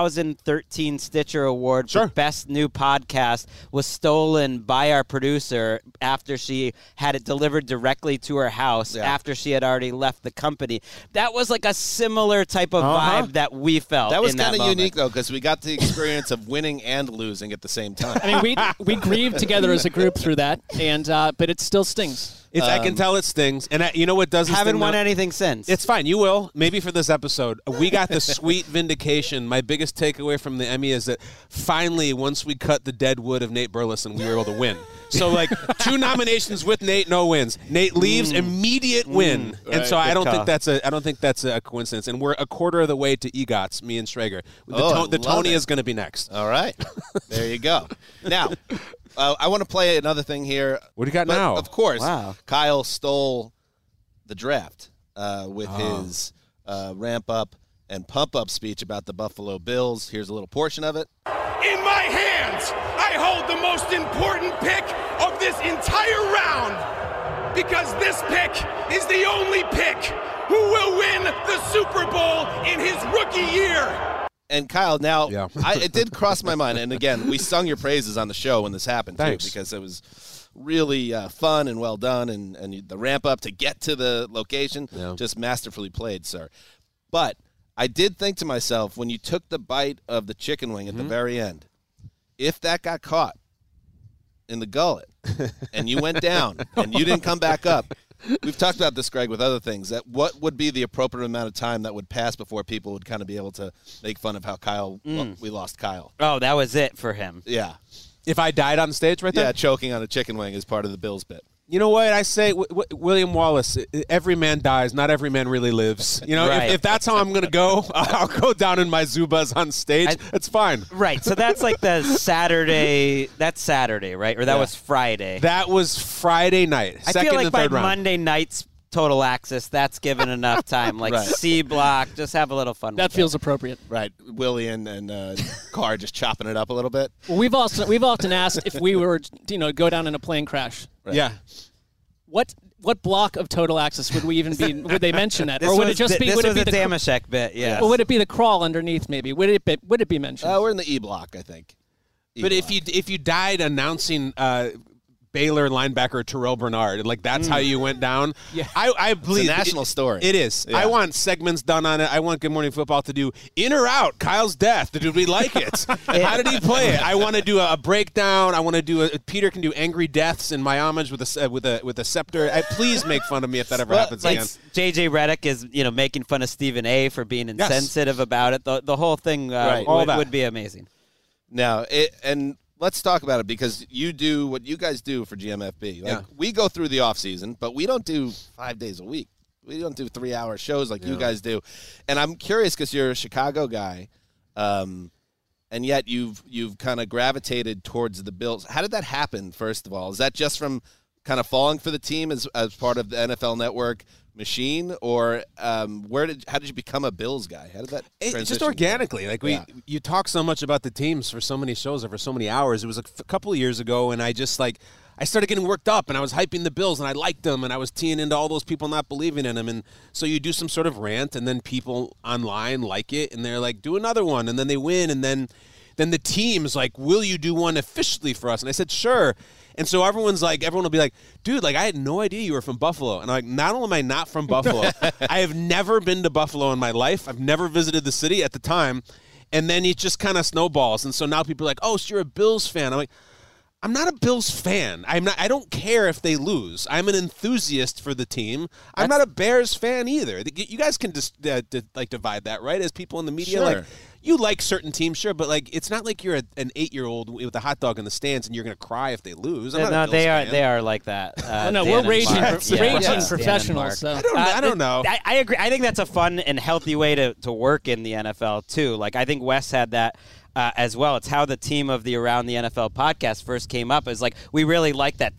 2013 Stitcher Award for Best New Podcast was stolen by our producer after she had it delivered directly to her house after she had already left the company, that was like a similar type of vibe that we felt. That was kind of unique though, because we got the experience of winning and losing at the same time. I mean, we grieved together as a group through that, and but it still stings. I can tell it stings, and you know what doesn't sting? Haven't won anything since. It's fine. You will. Maybe for this episode. We got the sweet vindication. My biggest takeaway from the Emmy is that finally, once we cut the dead wood of Nate Burleson, we were able to win. So, like, 2 nominations with Nate, no wins. Nate leaves, immediate win. And so I don't think that's a coincidence. And we're a quarter of the way to EGOTs, me and Schrager. The Tony is going to be next. All right. There you go. Now, I want to play another thing here. What do you got But, now? Of course, Wow. Kyle stole the draft with his ramp up and pump up speech about the Buffalo Bills. Here's a little portion of it. In my hands, I hold the most important pick of this entire round because this pick is the only pick who will win the Super Bowl in his rookie year. And Kyle, now it did cross my mind, and again, we sung your praises on the show when this happened Thanks. too, because it was really fun and well done, and the ramp up to get to the location, just masterfully played, sir. But I did think to myself, when you took the bite of the chicken wing at the very end, if that got caught in the gullet and you went down and you didn't come back up, we've talked about this, Greg, with other things, that what would be the appropriate amount of time that would pass before people would kind of be able to make fun of how we lost Kyle. Oh, that was it for him. Yeah. If I died on stage right there? Yeah, choking on a chicken wing is part of the Bills bit. You know what I say, William Wallace? Every man dies, not every man really lives. You know, Right. if that's how I'm going to go, I'll go down in my Zubas on stage. It's fine. Right. So that's like the Saturday. That's Saturday, right? Or that was Friday. That was Friday night. I second feel like and by third round. Monday night's Total Access, that's given enough time. Like Right. C block, just have a little fun. That with feels appropriate. Right. Willie and Carr just chopping it up a little bit. Well, we've often asked if we were, go down in a plane crash. Right. Yeah. What block of Total Access would we even be? Would they mention that, This or would was it just be? This Would was it be a the Damashek bit, yeah. Or would it be the crawl underneath? Maybe would it be mentioned? We're in the E block, I think. But if you died announcing Baylor linebacker Terrell Bernard, like that's how you went down. Yeah. I believe It's a national story. It is. Yeah. I want segments done on it. I want Good Morning Football to do in or out Kyle's death. Did we like it? How did he play it? I want to do a breakdown. I want to do Peter can do angry deaths in my homage with a scepter. Please make fun of me if that ever happens like again. J.J. Redick is, making fun of Stephen A. for being Yes. insensitive about it. The whole thing would be amazing. Now, and let's talk about it because you do what you guys do for GMFB. Like, we go through the off season, but we don't do 5 days a week. We don't do 3-hour shows like you guys do. And I'm curious because you're a Chicago guy, and yet you've kind of gravitated towards the Bills. How did that happen, first of all? Is that just from kind of falling for the team as part of the NFL Network machine, or how did you become a Bills guy? How did that transition? Just organically. Like you talk so much about the teams for so many shows over so many hours. It was a couple of years ago, and I started getting worked up, and I was hyping the Bills, and I liked them, and I was teeing into all those people not believing in them. And so you do some sort of rant, and then people online like it, and they're like, do another one, and then they win, and then the team's like, will you do one officially for us? And I said, sure. And so everyone will be like, dude, like I had no idea you were from Buffalo. And I'm like, not only am I not from Buffalo, I have never been to Buffalo in my life. I've never visited the city at the time. And then it just kind of snowballs. And so now people are like, oh, so you're a Bills fan. I'm like, I'm not a Bills fan. I don't care if they lose. I'm an enthusiast for the team. I'm not a Bears fan either. You guys can just divide that, right? As people in the media, Sure. like you like certain teams, sure, but like it's not like you're an 8-year-old with a hot dog in the stands and you're going to cry if they lose. I'm not a Bills fan. They are like that. We're raging Dan and professionals. So. I don't know. I agree. I think that's a fun and healthy way to work in the NFL too. Like I think Wes had that. As well. It's how the team of the Around the NFL podcast first came up. Is like we really liked that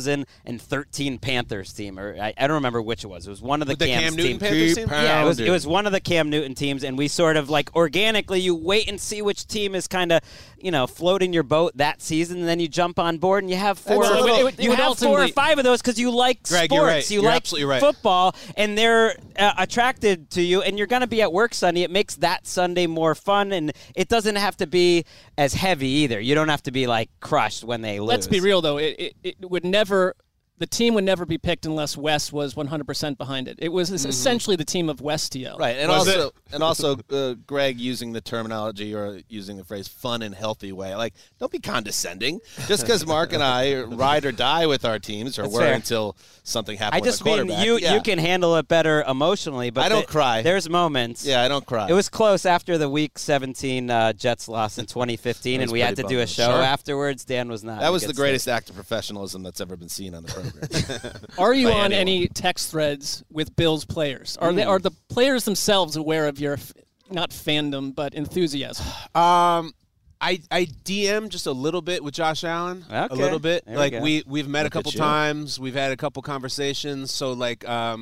2013 Panthers team, or I don't remember which it was. It was one of the Cam Newton teams. Panthers team? Yeah, it was one of the Cam Newton teams, and we sort of like organically you wait and see which team is kind of floating your boat that season, and then you jump on board and you have four. You have 4 or 5 of those because you like Greg, sports, you're right. you You're like absolutely right. football, and they're attracted to you, and you're going to be at work Sunday. It makes that Sunday more fun, and it doesn't have to be as heavy either. You don't have to be like crushed when they lose. Let's be real though. It would never. The team would never be picked unless Wes was 100% behind it. It was essentially the team of Westiel. Right, and also Greg using the terminology or using the phrase "fun and healthy way." Like, don't be condescending. Just because Mark and I ride or die with our teams, or That's were fair. until something happened. I just with our mean quarterback. you can handle it better emotionally, but I don't cry. There's moments. Yeah, I don't cry. It was close after the Week 17 Jets loss in 2015, and we had to do a show afterwards. Dan was not. That was the greatest act of professionalism that's ever been seen on the program. Are you on any text threads with Bills players? Are the players themselves aware of your not fandom but enthusiasm? I DM just a little bit with Josh Allen, a Okay. little bit. There Like we go. we've met a Look couple at you. times, we've had a couple conversations. So like,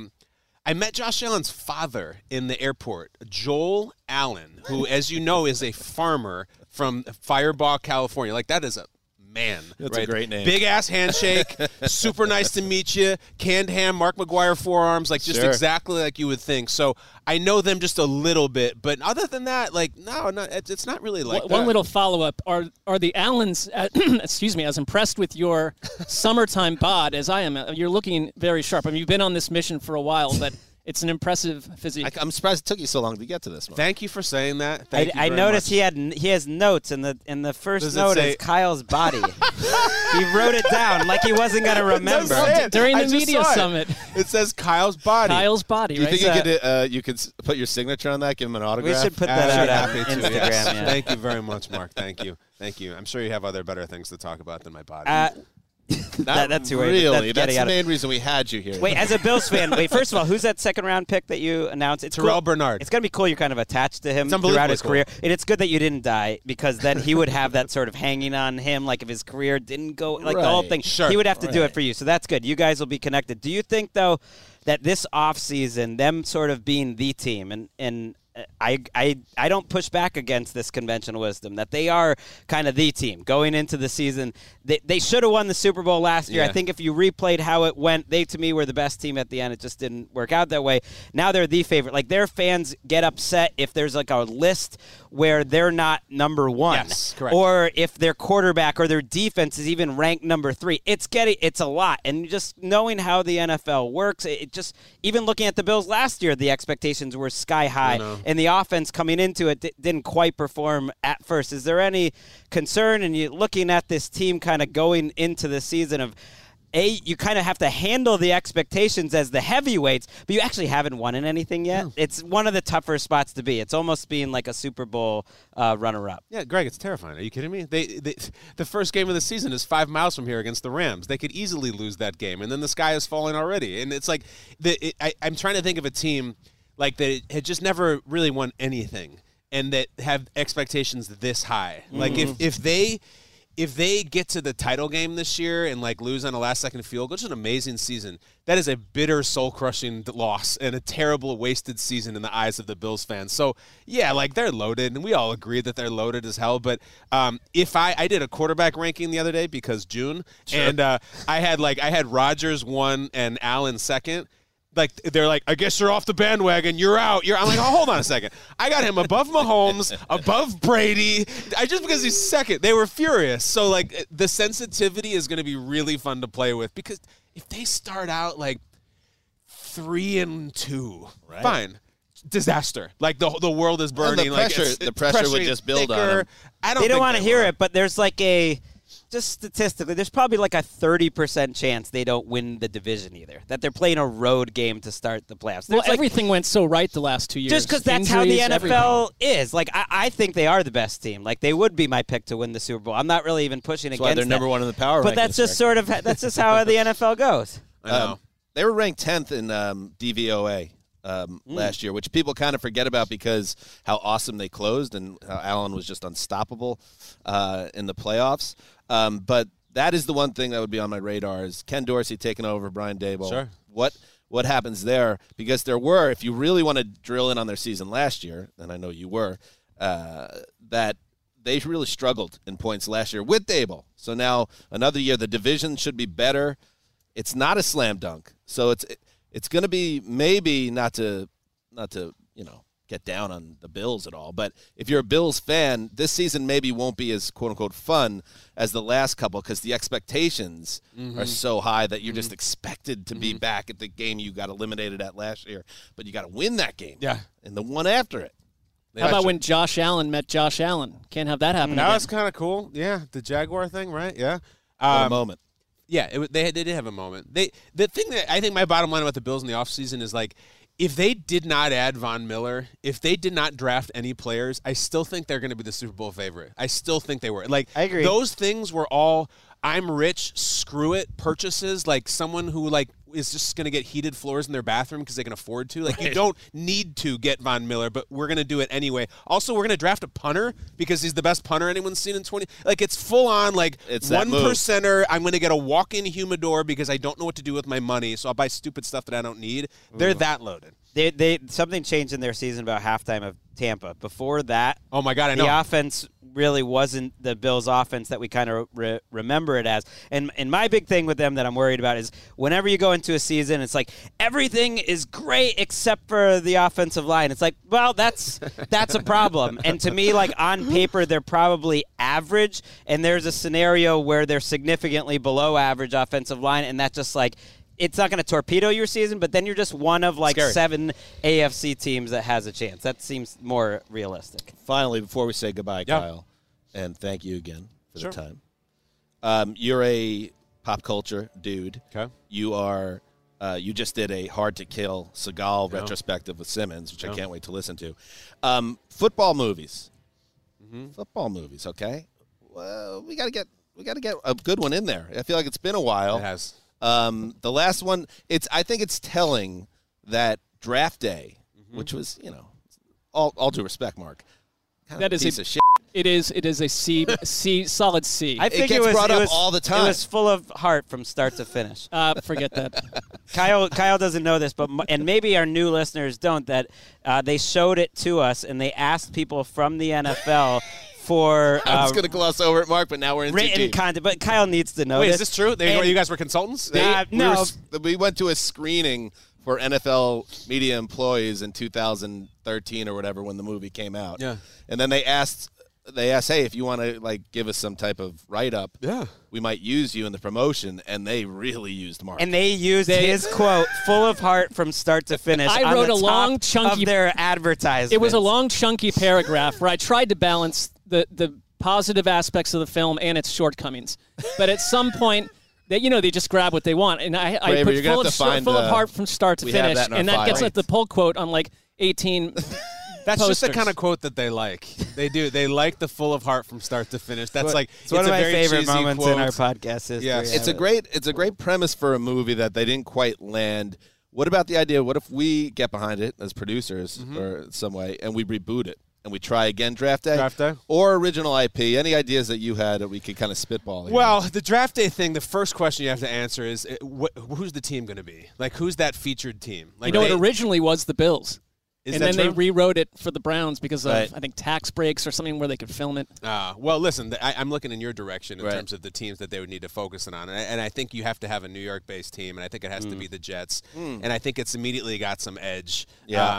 I met Josh Allen's father in the airport, Joel Allen, who, as you know, is a farmer from Firebaugh, California. Like that is a man. That's a great name. Big ass handshake, super nice to meet you. Canned ham, Mark McGuire forearms, like just Sure. exactly like you would think. So I know them just a little bit, but other than that, like no, it's not really like One that. little follow-up. Are the Allens, excuse me, as impressed with your summertime bod as I am? You're looking very sharp. I mean, you've been on this mission for a while, but it's an impressive physique. I'm surprised it took you so long to get to this one. Thank you for saying that. Thank you I very noticed much. he has notes, and the first Does it note say- is Kyle's body. He wrote it down like he wasn't going to remember. During I the just media saw it. summit. It says Kyle's body. Kyle's body, Do you right? think you could put your signature on that, give him an We autograph? should put that out on Happy to, Instagram. yes. Yeah. Thank you very much, Mark. Thank you. Thank you. I'm sure you have other better things to talk about than my body. Not that's really. That's getting the out of- main reason we had you here. Wait, as a Bills fan, first of all, who's that second-round pick that you announced? It's Terrell cool. Bernard. It's going to be cool you're kind of attached to him It's unbelievably throughout his cool. career. And it's good that you didn't die, because then he would have that sort of hanging on him, like if his career didn't go, like the whole Right. thing. Sure. He would have to do Right. it for you. So that's good. You guys will be connected. Do you think, though, that this offseason, them sort of being the team, and I don't push back against this conventional wisdom that they are kind of the team going into the season. They should have won the Super Bowl last year. Yeah. I think if you replayed how it went, they to me were the best team at the end. It just didn't work out that way. Now they're the favorite. Like their fans get upset if there's like a list where they're not number one, Yes, correct. or if their quarterback or their defense is even ranked number 3. It's a lot, and just knowing how the NFL works, it just even looking at the Bills last year, the expectations were sky high. And the offense coming into it didn't quite perform at first. Is there any concern in you looking at this team kind of going into the season of, you kind of have to handle the expectations as the heavyweights, but you actually haven't won in anything yet? No. It's one of the tougher spots to be. It's almost being like a Super Bowl runner-up. Yeah, Greg, it's terrifying. Are you kidding me? The first game of the season is 5 miles from here against the Rams. They could easily lose that game, and then the sky is falling already. And it's like I'm trying to think of a team like that had just never really won anything and that have expectations this high. Like if they get to the title game this year and like lose on a last-second field goal, it's an amazing season. That is a bitter, soul-crushing loss and a terrible, wasted season in the eyes of the Bills fans. So yeah, like they're loaded, and we all agree that they're loaded as hell. But if I did a quarterback ranking the other day because June, Sure. and I had Rodgers 1 and Allen 2nd. Like they're like, I guess you're off the bandwagon. You're out. I'm like, oh, hold on a second. I got him above Mahomes, above Brady. Just because he's second, they were furious. So like the sensitivity is going to be really fun to play with, because if they start out like 3-2, Right. fine, disaster. Like the world is Well, burning. the pressure would just build on them. They don't want to hear it, but there's like just statistically, there's probably like a 30% chance they don't win the division either. That they're playing a road game to start the playoffs. Well, There's like, everything went so right the last 2 years. just because that's how the Injuries, NFL is. Like, I think they are the best team. Like, they would be my pick to win the Super Bowl. I'm not really even pushing That's against why they're that. number one in the power But rankings, that's just Greg. that's just how the NFL goes. I know. They were ranked 10th in DVOA last year, which people kind of forget about because how awesome they closed and how Allen was just unstoppable in the playoffs. But that is the one thing that would be on my radar is Ken Dorsey taking over Brian Daboll. Sure. What happens there? Because there were, if you really want to drill in on their season last year, and I know you were, that they really struggled in points last year with Daboll. So now another year, the division should be better. It's not a slam dunk. So it's going to be maybe not to get down on the Bills at all. But if you're a Bills fan, this season maybe won't be as quote-unquote fun as the last couple because the expectations are so high that you're just expected to be back at the game you got eliminated at last year. But you got to win that game. Yeah. And the one after it. How about when Josh Allen met Josh Allen? Can't have that happen That again. was kind of cool. Yeah, the Jaguar thing, right? Yeah. What a moment. Yeah, they did have a moment. The thing that I think my bottom line about the Bills in the offseason is like, if they did not add Von Miller, if they did not draft any players, I still think they're going to be the Super Bowl favorite. I still think they were. Like, I agree. Those things were all I'm rich, screw it purchases. Like someone who like is just going to get heated floors in their bathroom because they can afford to. Like, you don't need to get Von Miller, but we're going to do it anyway. Also, we're going to draft a punter because he's the best punter anyone's seen in 20. Like, it's full on, like, It's 1%er. I'm going to get a walk-in humidor because I don't know what to do with my money, so I'll buy stupid stuff that I don't need. They're that loaded. They something changed in their season about halftime of Tampa. Before that, oh my God, I know the offense really wasn't the Bills' offense that we kind of remember it as. And my big thing with them that I'm worried about is whenever you go into a season, it's like everything is great except for the offensive line. It's like, well, that's a problem. And to me, like on paper, they're probably average, and there's a scenario where they're significantly below average offensive line, and that just like. It's not going to torpedo your season, but then you're just one of like 7 AFC teams that has a chance. That seems more realistic. Finally, before we say goodbye, Kyle, and thank you again for the time. You're a pop culture dude. Okay. You are. You just did a Hard to Kill Seagal retrospective with Simmons, which I can't wait to listen to. Football movies. Football movies. Okay. Well, we got to get a good one in there. I feel like it's been a while. It has. The last one, I think it's telling that Draft Day, which was, all due respect, Mark. That is piece of shit. It is a C, solid C. I think it gets brought up all the time. It was full of heart from start to finish. Forget that. Kyle doesn't know this, and maybe our new listeners don't, that they showed it to us, and they asked people from the NFL for I was going to gloss over it, Mark, but now we're in written content. But Kyle needs to know Wait, this. is this true? You guys were consultants? No. We went to a screening for NFL media employees in 2013 or whatever when the movie came out. Yeah. And then they asked, hey, if you want to like give us some type of write-up, we might use you in the promotion, and they really used Mark. And they used his quote, full of heart from start to finish. I wrote a long, chunky of their advertisement. It was a long, chunky paragraph where I tried to balance the positive aspects of the film and its shortcomings. But at some point, they just grab what they want. And I put full of heart from start to finish. And that gets at the pull quote on like 18 That's posters. just the kind of quote that they like. They do. They like the full of heart from start to finish. That's it's one of my favorite moments in our podcast history. Yes. It's a great premise for a movie that they didn't quite land. What about the idea, what if we get behind it as producers or some way, and we reboot it? And we try again Draft Day? Or original IP. Any ideas that you had that we could kind of spitball here? Well, the Draft Day thing, the first question you have to answer is, who's the team going to be? Like, who's that featured team? Like, it originally was the Bills. And then they rewrote it for the Browns because of, I think, tax breaks or something where they could film it. Well, listen, I'm looking in your direction in terms of the teams that they would need to focus on. And I think you have to have a New York-based team, and I think it has to be the Jets. And I think it's immediately got some edge. Yeah.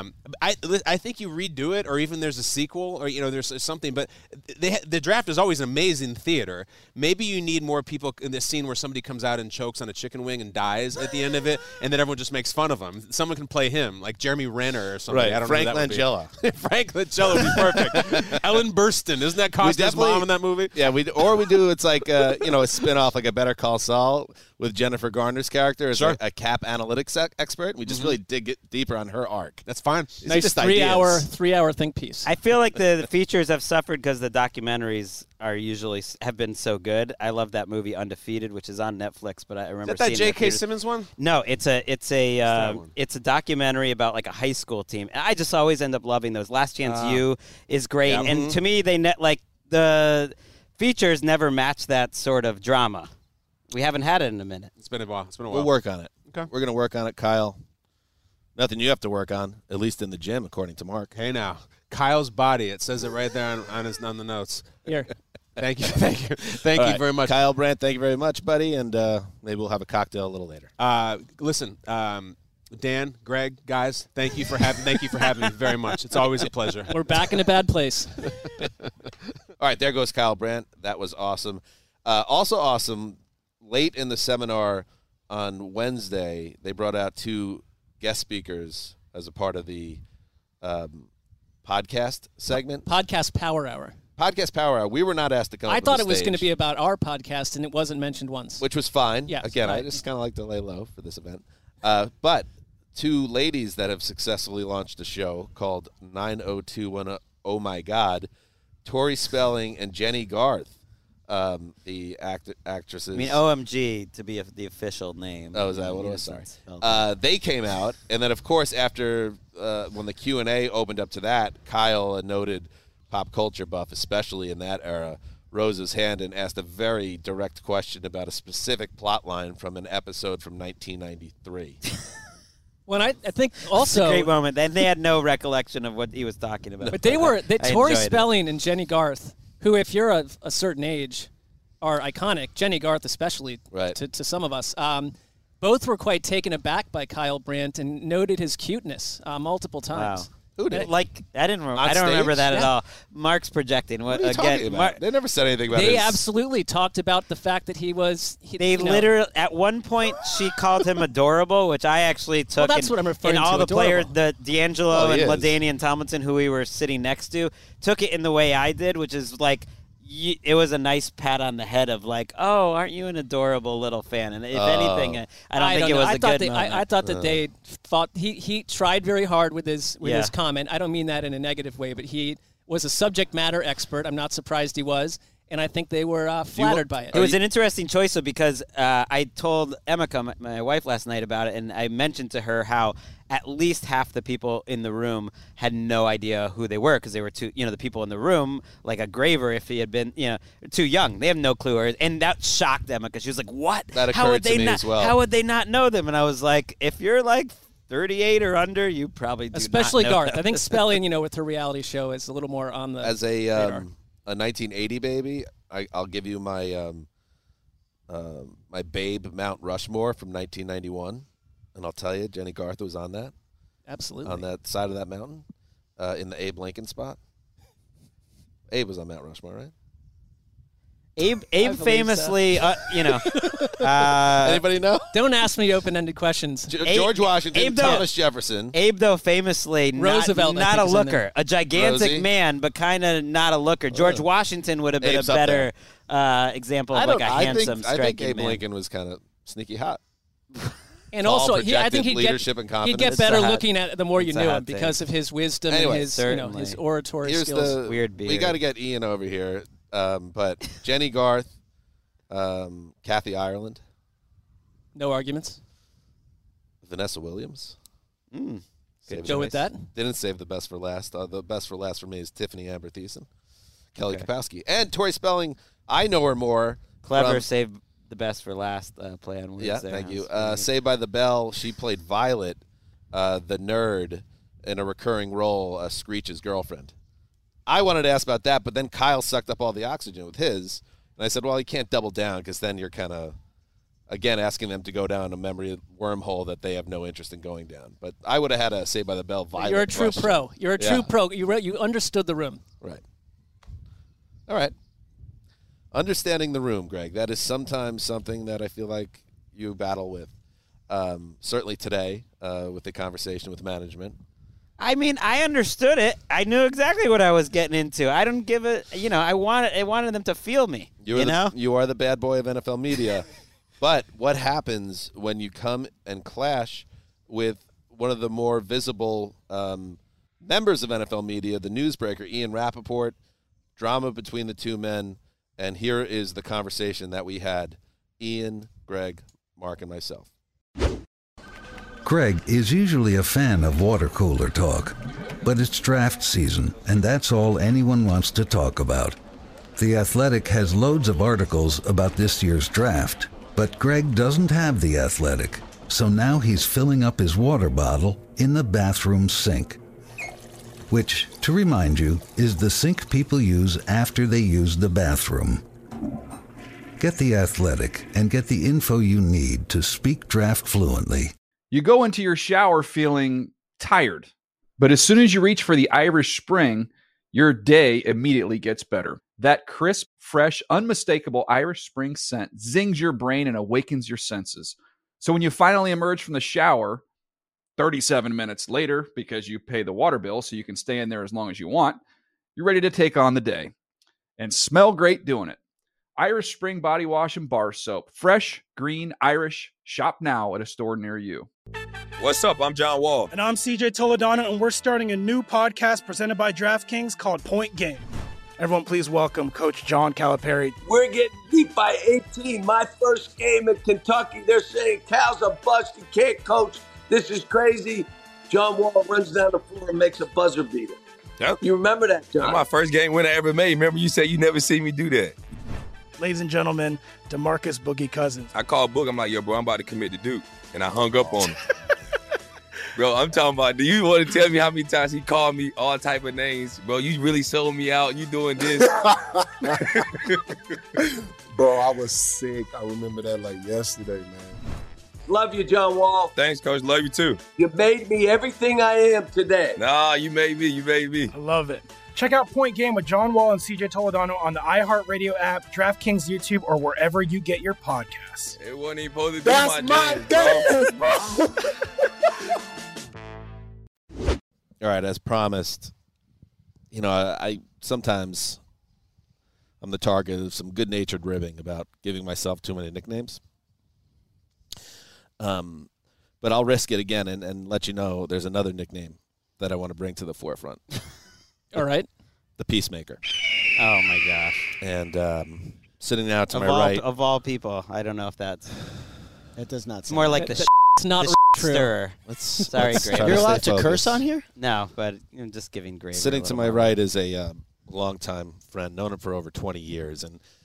I think you redo it, or even there's a sequel, or there's something. But the draft is always an amazing theater. Maybe you need more people in this scene where somebody comes out and chokes on a chicken wing and dies at the end of it, and then everyone just makes fun of him. Someone can play him, like Jeremy Renner or something. Right. I don't Frank know who that Langella. would be. Frank Langella would be perfect. Ellen Burstyn, isn't that Costner's mom in that movie? Yeah, we do. It's like a spinoff, like a Better Call Saul with Jennifer Garner's character as a cap analytics expert. We just really dig it deeper on her arc. That's fine. Nice three-hour think piece. I feel like the features have suffered because the documentaries have been so good. I love that movie Undefeated, which is on Netflix, but I remember seeing J.K. Simmons one? No, it's a documentary about like a high school team. And I just always end up loving those. Last Chance U is great, and to me, the features never match that sort of drama. We haven't had it in a minute. It's been a while. We'll work on it. Okay. We're going to work on it, Kyle. Nothing you have to work on, at least in the gym, according to Mark. Hey, now. Kyle's body. It says it right there on the notes. Here. Thank you you very much. Kyle Brandt, thank you very much, buddy, and maybe we'll have a cocktail a little later. Listen, Dan, Greg, guys, thank you for having me very much. It's always a pleasure. We're back in a bad place. All right, there goes Kyle Brandt. That was awesome. Also awesome, late in the seminar on Wednesday, they brought out 2 guest speakers as a part of the podcast segment. Podcast Power Hour. Podcast Power Hour. We were not asked to come. I thought it was going to be about our podcast, and it wasn't mentioned once. Which was fine. Yeah. Again, I just kind of like to lay low for this event. But 2 ladies that have successfully launched a show called 90210 Oh My God, Tori Spelling and Jenny Garth. the actresses. I mean, OMG to be the official name. Oh, is that what it was? Sorry. They came out, and then, of course, after when the Q&A opened up to that, Kyle, a noted pop culture buff, especially in that era, rose his hand and asked a very direct question about a specific plot line from an episode from 1993. When I think also a great moment, and they had no recollection of what he was talking about. But Tori Spelling and Jenny Garth, who, if you're a certain age, are iconic. Jenny Garth, especially to some of us. Both were quite taken aback by Kyle Brandt and noted his cuteness multiple times. Wow. Who did? I don't remember that at all. Mark's projecting. What are you talking about? They never said anything about They absolutely talked about the fact that he was. Literally, at one point, she called him adorable, which I actually took. Well, that's what I'm referring to. And all the adorable. players, D'Angelo and LaDainian Tomlinson, who we were sitting next to, took it in the way I did, which is like, it was a nice pat on the head of like, oh, aren't you an adorable little fan? And if anything, I don't think it was a good moment. I thought that they thought he tried very hard with his comment. I don't mean that in a negative way, but he was a subject matter expert. I'm not surprised he was. And I think they were flattered by it. It was an interesting choice, though, because I told Emeka, my wife, last night about it, and I mentioned to her how at least half the people in the room had no idea who they were because they were too, the people in the room, like a Graver, if he had been, too young. They have no clue. And that shocked Emeka because she was like, what? That occurred to me as well. How would they not know them? And I was like, if you're like 38 or under, you probably do Especially not know Garth. them. I think Spelling, with her reality show is a little more on the As a 1980 baby, I'll give you my my Babe Mount Rushmore from 1991, and I'll tell you, Jenny Garth was on that. Absolutely. On that side of that mountain, in the Abe Lincoln spot. Abe was on Mount Rushmore, right? Abe famously, anybody know? Don't ask me open-ended questions. George Washington, Thomas Jefferson. Abe, though, famously Roosevelt, not a looker. A gigantic man, but kind of not a looker. George Washington would have been Abe's a better example of like a handsome, striking I think Abe man. Lincoln was kind of sneaky hot. And Tall, also, I think he'd get better looking at it the more you knew him because of his wisdom and his, his oratory skills. Weird beard. We got to get Ian over here. But Jenny Garth, Kathy Ireland. No arguments. Vanessa Williams. Go with that. Didn't save the best for last. The best for last for me is Tiffany Amber Thiessen, Kelly Kapowski, and Tori Spelling. I know her more. Clever, saved the best for last play on words. Yeah, thank you. Saved by the Bell. She played Violet, the nerd, in a recurring role, Screech's girlfriend. I wanted to ask about that, but then Kyle sucked up all the oxygen with his, and I said, well, you can't double down because then you're kind of, again, asking them to go down a memory wormhole that they have no interest in going down. But I would have had a Saved by the Bell Violet You're a true question. pro. You're a true pro. You understood the room. Right. All right. Understanding the room, Greg, that is sometimes something that I feel like you battle with. Certainly today with the conversation with management. I mean, I understood it. I knew exactly what I was getting into. I don't give it, I wanted them to feel me. You are the bad boy of NFL media. But what happens when you come and clash with one of the more visible members of NFL media, the newsbreaker, Ian Rappaport, drama between the two men, and here is the conversation that we had, Ian, Greg, Mark, and myself. Greg is usually a fan of water cooler talk, but it's draft season, and that's all anyone wants to talk about. The Athletic has loads of articles about this year's draft, but Greg doesn't have The Athletic, so now he's filling up his water bottle in the bathroom sink, which, to remind you, is the sink people use after they use the bathroom. Get The Athletic and get the info you need to speak draft fluently. You go into your shower feeling tired, but as soon as you reach for the Irish Spring, your day immediately gets better. That crisp, fresh, unmistakable Irish Spring scent zings your brain and awakens your senses. So when you finally emerge from the shower 37 minutes later, because you pay the water bill so you can stay in there as long as you want, you're ready to take on the day and smell great doing it. Irish Spring Body Wash and Bar Soap. Fresh, green, Irish. Shop now at a store near you. What's up? I'm John Wall. And I'm CJ Toledano, and we're starting a new podcast presented by DraftKings called Point Game. Everyone, please welcome Coach John Calipari. We're getting beat by 18. My first game in Kentucky, they're saying Cal's a bust. He can't coach. This is crazy. John Wall runs down the floor and makes a buzzer beater. Yep. You remember that, John? That's my first game win I ever made. Remember you said you never see me do that. Ladies and gentlemen, DeMarcus Boogie Cousins. I called Book. I'm like, yo, bro, I'm about to commit to Duke. And I hung up on him. Bro, I'm talking about, do you want to tell me how many times he called me all type of names? Bro, you really sold me out. You doing this. Bro, I was sick. I remember that like yesterday, man. Love you, John Wall. Thanks, Coach. Love you, too. You made me everything I am today. Nah, you made me. You made me. I love it. Check out Point Game with John Wall and CJ Toledano on the iHeartRadio app, DraftKings YouTube, or wherever you get your podcasts. It wasn't even supposed to be That's my game, bro. All right, as promised, you know, I sometimes I'm the target of some good-natured ribbing about giving myself too many nicknames. But I'll risk it again and let you know there's another nickname that I want to bring to the forefront. All right. The Peacemaker. Oh, my gosh. And sitting now to of my all, right. Of all people, I don't know if that's... That does not It's sound more like right. It's not the true. stirrer. Sorry, let's Greg. try You're to allowed stay to curse focused. on here? No, but I'm just giving Greg. Sitting to my right is a longtime friend, known him for over 20 years.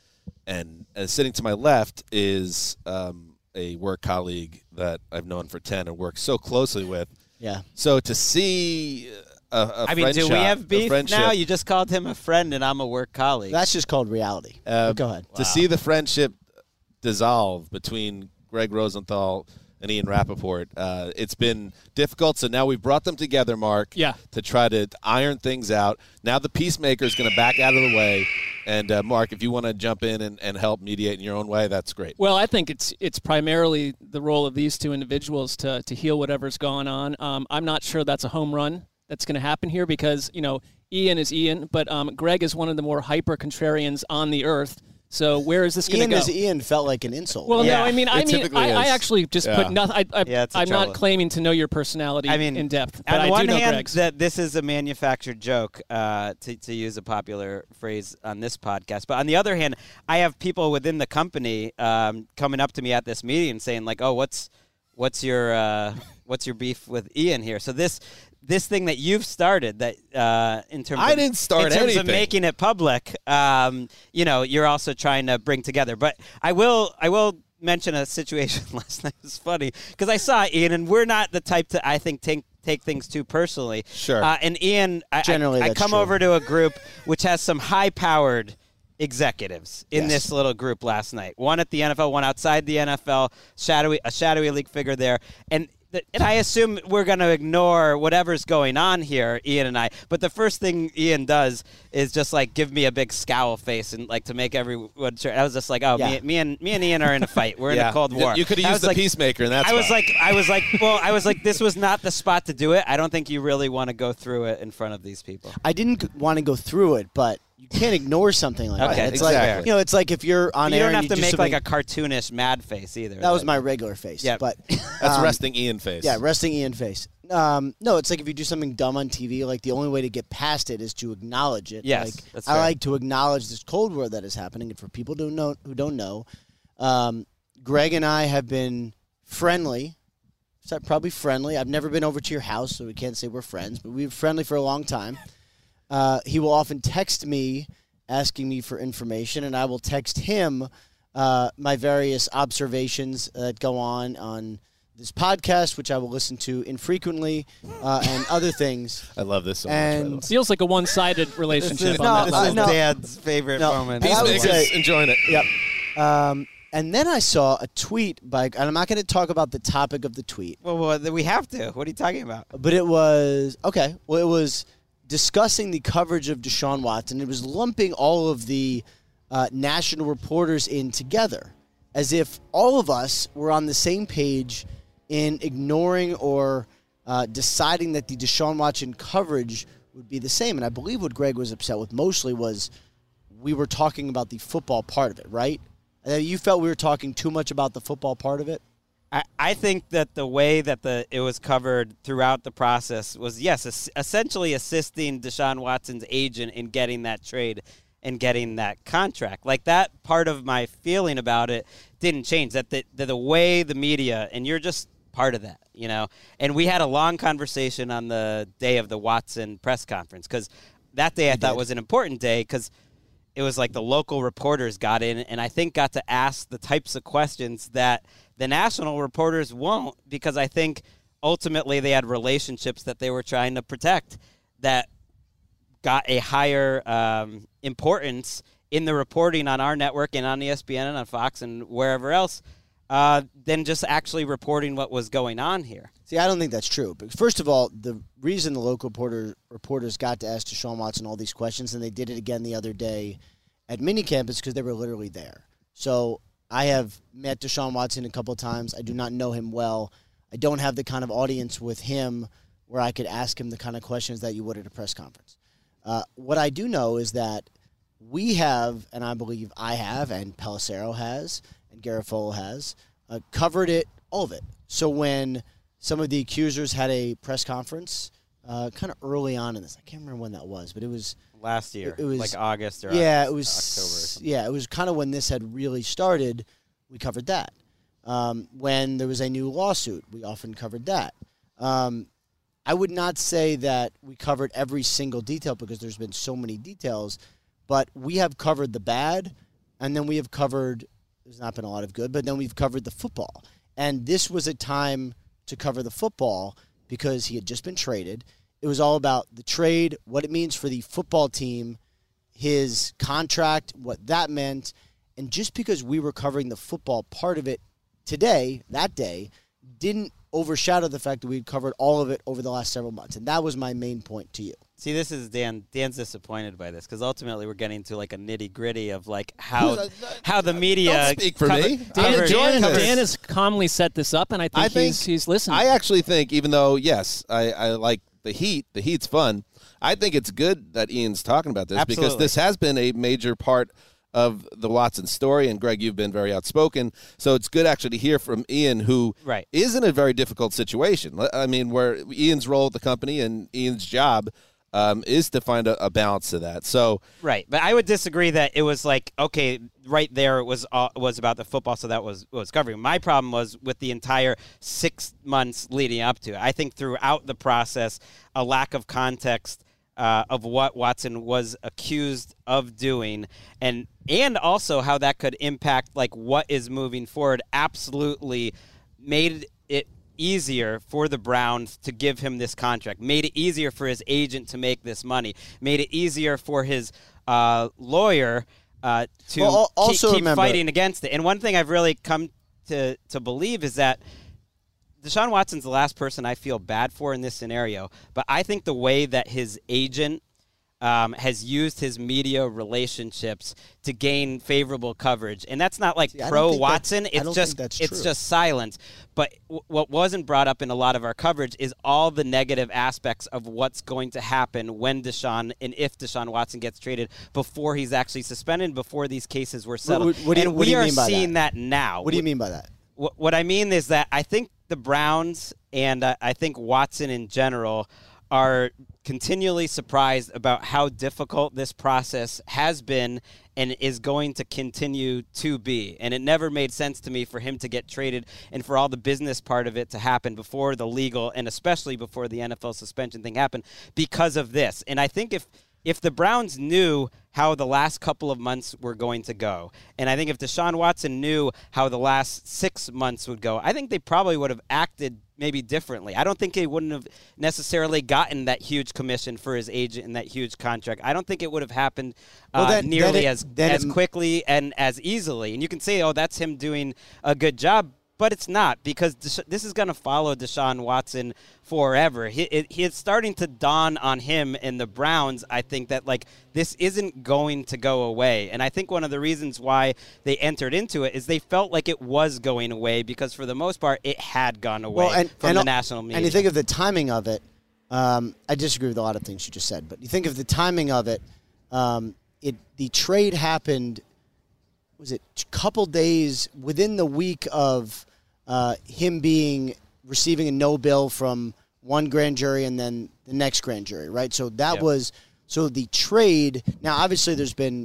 And sitting to my left is a work colleague that I've known for 10 and worked so closely with. Yeah. So to see I mean, do we have beef now? You just called him a friend and I'm a work colleague. That's just called reality. But go ahead. To see the friendship dissolve between Greg Rosenthal and Ian Rappaport, it's been difficult. So now we've brought them together, Mark, to try to iron things out. Now the Peacemaker is going to back out of the way. And, Mark, if you want to jump in and help mediate in your own way, that's great. Well, I think it's primarily the role of these two individuals to heal whatever's going on. I'm not sure that's a home run that's going to happen here because, you know, Ian is Ian, but Greg is one of the more hyper-contrarians on the earth. So where is this going to go? Ian is Ian felt like an insult. Well, no, I actually just put nothing. I'm trouble. not claiming to know your personality in depth, but on I one do know hand, Greg's. that this is a manufactured joke, to use a popular phrase on this podcast. But on the other hand, I have people within the company coming up to me at this meeting and saying like, "Oh, what's your beef with Ian here?" So this thing that you've started, that in terms I didn't start in terms anything. of making it public, you know, you're also trying to bring together. But I will mention a situation last night. It was funny because I saw Ian, and we're not the type to, I think, take things too personally. Sure. And Ian, Generally, I that's come true. over to a group which has some high-powered executives in this little group last night. One at the NFL, one outside the NFL, a shadowy league figure there. And I assume we're going to ignore whatever's going on here, Ian and I. But the first thing Ian does is just like give me a big scowl face and like to make everyone sure. I was just like, oh, me and Ian are in a fight. We're in a Cold War. You could have used the Peacemaker, and that's I was like, this was not the spot to do it. I don't think you really want to go through it in front of these people. I didn't want to go through it, but you can't ignore something like Okay, that. It's exactly. like, you know, it's like if you're on You air don't and have to do make like something- a cartoonish mad face either. That was my regular face. Yeah. But That's resting Ian face. Yeah, resting Ian face. No, it's like if you do something dumb on TV, like the only way to get past it is to acknowledge it. Yes, like, that's I fair. like to acknowledge this Cold War that is happening. And for people who don't know, Greg and I have been friendly. Probably friendly. I've never been over to your house, so we can't say we're friends, but we've been friendly for a long time. He will often text me asking me for information, and I will text him my various observations that go on this podcast, which I will listen to infrequently, and other things. I love this so much. And Feels like a one-sided relationship. This is Dad's favorite moment. Peacemaker's enjoying it. Yep. And then I saw a tweet and I'm not going to talk about the topic of the tweet. Well, we have to. What are you talking about? But it was it was discussing the coverage of Deshaun Watson. It was lumping all of the national reporters in together, as if all of us were on the same page in ignoring or deciding that the Deshaun Watson coverage would be the same. And I believe what Greg was upset with mostly was we were talking about the football part of it, right? You felt we were talking too much about the football part of it? I think that the way that it was covered throughout the process was, yes, essentially assisting Deshaun Watson's agent in getting that trade and getting that contract. Like, that part of my feeling about it didn't change. That the way the media, and you're just part of that, you know. And we had a long conversation on the day of the Watson press conference, because that day I thought was an important day, because it was like the local reporters got in and I think got to ask the types of questions that the national reporters won't, because I think ultimately they had relationships that they were trying to protect that got a higher importance in the reporting on our network and on ESPN and on Fox and wherever else than just actually reporting what was going on here. See, I don't think that's true. But first of all, the reason the local reporters got to ask Deshaun Watson all these questions, and they did it again the other day at minicamp, is because they were literally there. So I have met Deshaun Watson a couple of times. I do not know him well. I don't have the kind of audience with him where I could ask him the kind of questions that you would at a press conference. What I do know is that we have, and I believe I have, and Pelissero has, and Garofalo has, covered it, all of it. So when some of the accusers had a press conference kind of early on in this, I can't remember when that was, but it was last year. It was like August or October. October or something. Yeah, it was kind of when this had really started. We covered that. When there was a new lawsuit, we often covered that. I would not say that we covered every single detail because there's been so many details, but we have covered the bad, and then we have covered, there's not been a lot of good, but then we've covered the football. And this was a time to cover the football because he had just been traded. It was all about the trade, what it means for the football team, his contract, what that meant. And just because we were covering the football part of it today, that day, didn't overshadow the fact that we'd covered all of it over the last several months. And that was my main point to you. See, this is Dan. Dan's disappointed by this because ultimately we're getting to like a nitty-gritty of like how the media. Don't speak for me. Dan has calmly set this up, and I think he's listening. I actually think, even though, yes, I like the heat. The heat's fun. I think it's good that Ian's talking about this because this has been a major part of the Watson story, and Greg, you've been very outspoken, so it's good actually to hear from Ian, who is in a very difficult situation. I mean, where Ian's role at the company and Ian's job is to find a balance to that. So right, but I would disagree that it was like, okay, right there it was about the football, so that was what was covering. My problem was with the entire 6 months leading up to it. I think throughout the process, a lack of context of what Watson was accused of doing, and also how that could impact like what is moving forward, absolutely made it easier for the Browns to give him this contract, made it easier for his agent to make this money, made it easier for his lawyer to keep fighting against it. And one thing I've really come to believe is that Deshaun Watson's the last person I feel bad for in this scenario, but I think the way that his agent has used his media relationships to gain favorable coverage, and that's not like pro Watson. It's just silence. But what wasn't brought up in a lot of our coverage is all the negative aspects of what's going to happen when Deshaun and if Deshaun Watson gets traded before he's actually suspended, before these cases were settled. What do you mean by seeing that now. What do you mean by that? What I mean is that I think the Browns and I think Watson in general are continually surprised about how difficult this process has been and is going to continue to be. And it never made sense to me for him to get traded and for all the business part of it to happen before the legal and especially before the NFL suspension thing happened because of this. And I think if the Browns knew how the last couple of months were going to go, and I think if Deshaun Watson knew how the last 6 months would go, I think they probably would have acted maybe differently. I don't think he wouldn't have necessarily gotten that huge commission for his agent and that huge contract. I don't think it would have happened nearly as quickly and as easily. And you can say, oh, that's him doing a good job. But it's not, because this is going to follow Deshaun Watson forever. It's starting to dawn on him and the Browns, I think, that like this isn't going to go away. And I think one of the reasons why they entered into it is they felt like it was going away because for the most part it had gone away from the national media. And you think of the timing of it, I disagree with a lot of things you just said, but you think of the timing of it, the trade happened, was it a couple days within the week of him receiving a no bill from one grand jury and then the next grand jury, right? So that was the trade. Now, obviously, there's been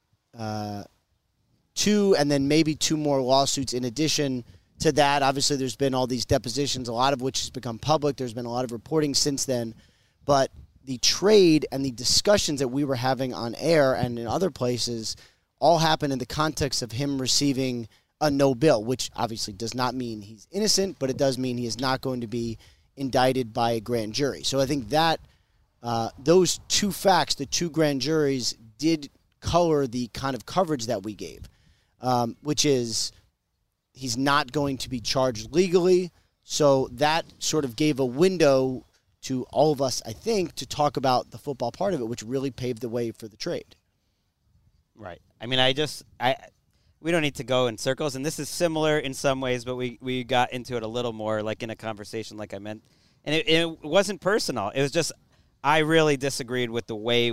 2 and then maybe 2 more lawsuits in addition to that. Obviously, there's been all these depositions, a lot of which has become public. There's been a lot of reporting since then. But the trade and the discussions that we were having on air and in other places all happened in the context of him receiving a no bill, which obviously does not mean he's innocent, but it does mean he is not going to be indicted by a grand jury. So I think that those 2 facts, the 2 grand juries, did color the kind of coverage that we gave, which is he's not going to be charged legally. So that sort of gave a window to all of us, I think, to talk about the football part of it, which really paved the way for the trade. Right. I mean, we don't need to go in circles, and this is similar in some ways, but we got into it a little more, like in a conversation like I meant. And it wasn't personal. It was just I really disagreed with the way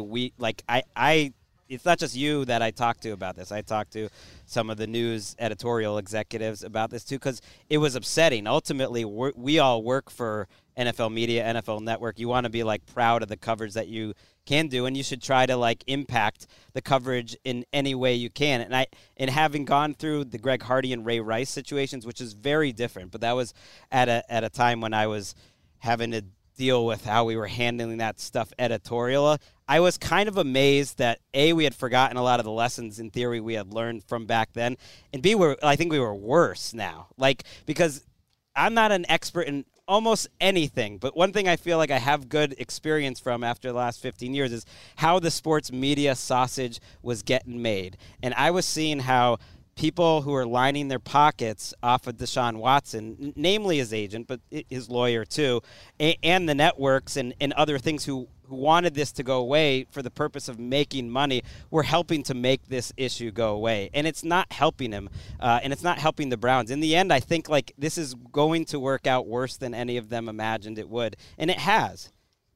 it's not just you that I talked to about this. I talked to some of the news editorial executives about this too, because it was upsetting. Ultimately, we all work for NFL Media, NFL Network. You want to be proud of the coverage that you can do, and you should try to impact the coverage in any way you can. And having gone through the Greg Hardy and Ray Rice situations, which is very different, but that was at a time when I was having to deal with how we were handling that stuff editorial. I was kind of amazed that A, we had forgotten a lot of the lessons in theory we had learned from back then, and B, I think we were worse now. Because I'm not an expert in almost anything, but one thing I feel like I have good experience from after the last 15 years is how the sports media sausage was getting made. And I was seeing how people who are lining their pockets off of Deshaun Watson, namely his agent, but his lawyer too, and the networks and other things who wanted this to go away for the purpose of making money, were helping to make this issue go away. And it's not helping him, and it's not helping the Browns. In the end, I think this is going to work out worse than any of them imagined it would, and it has.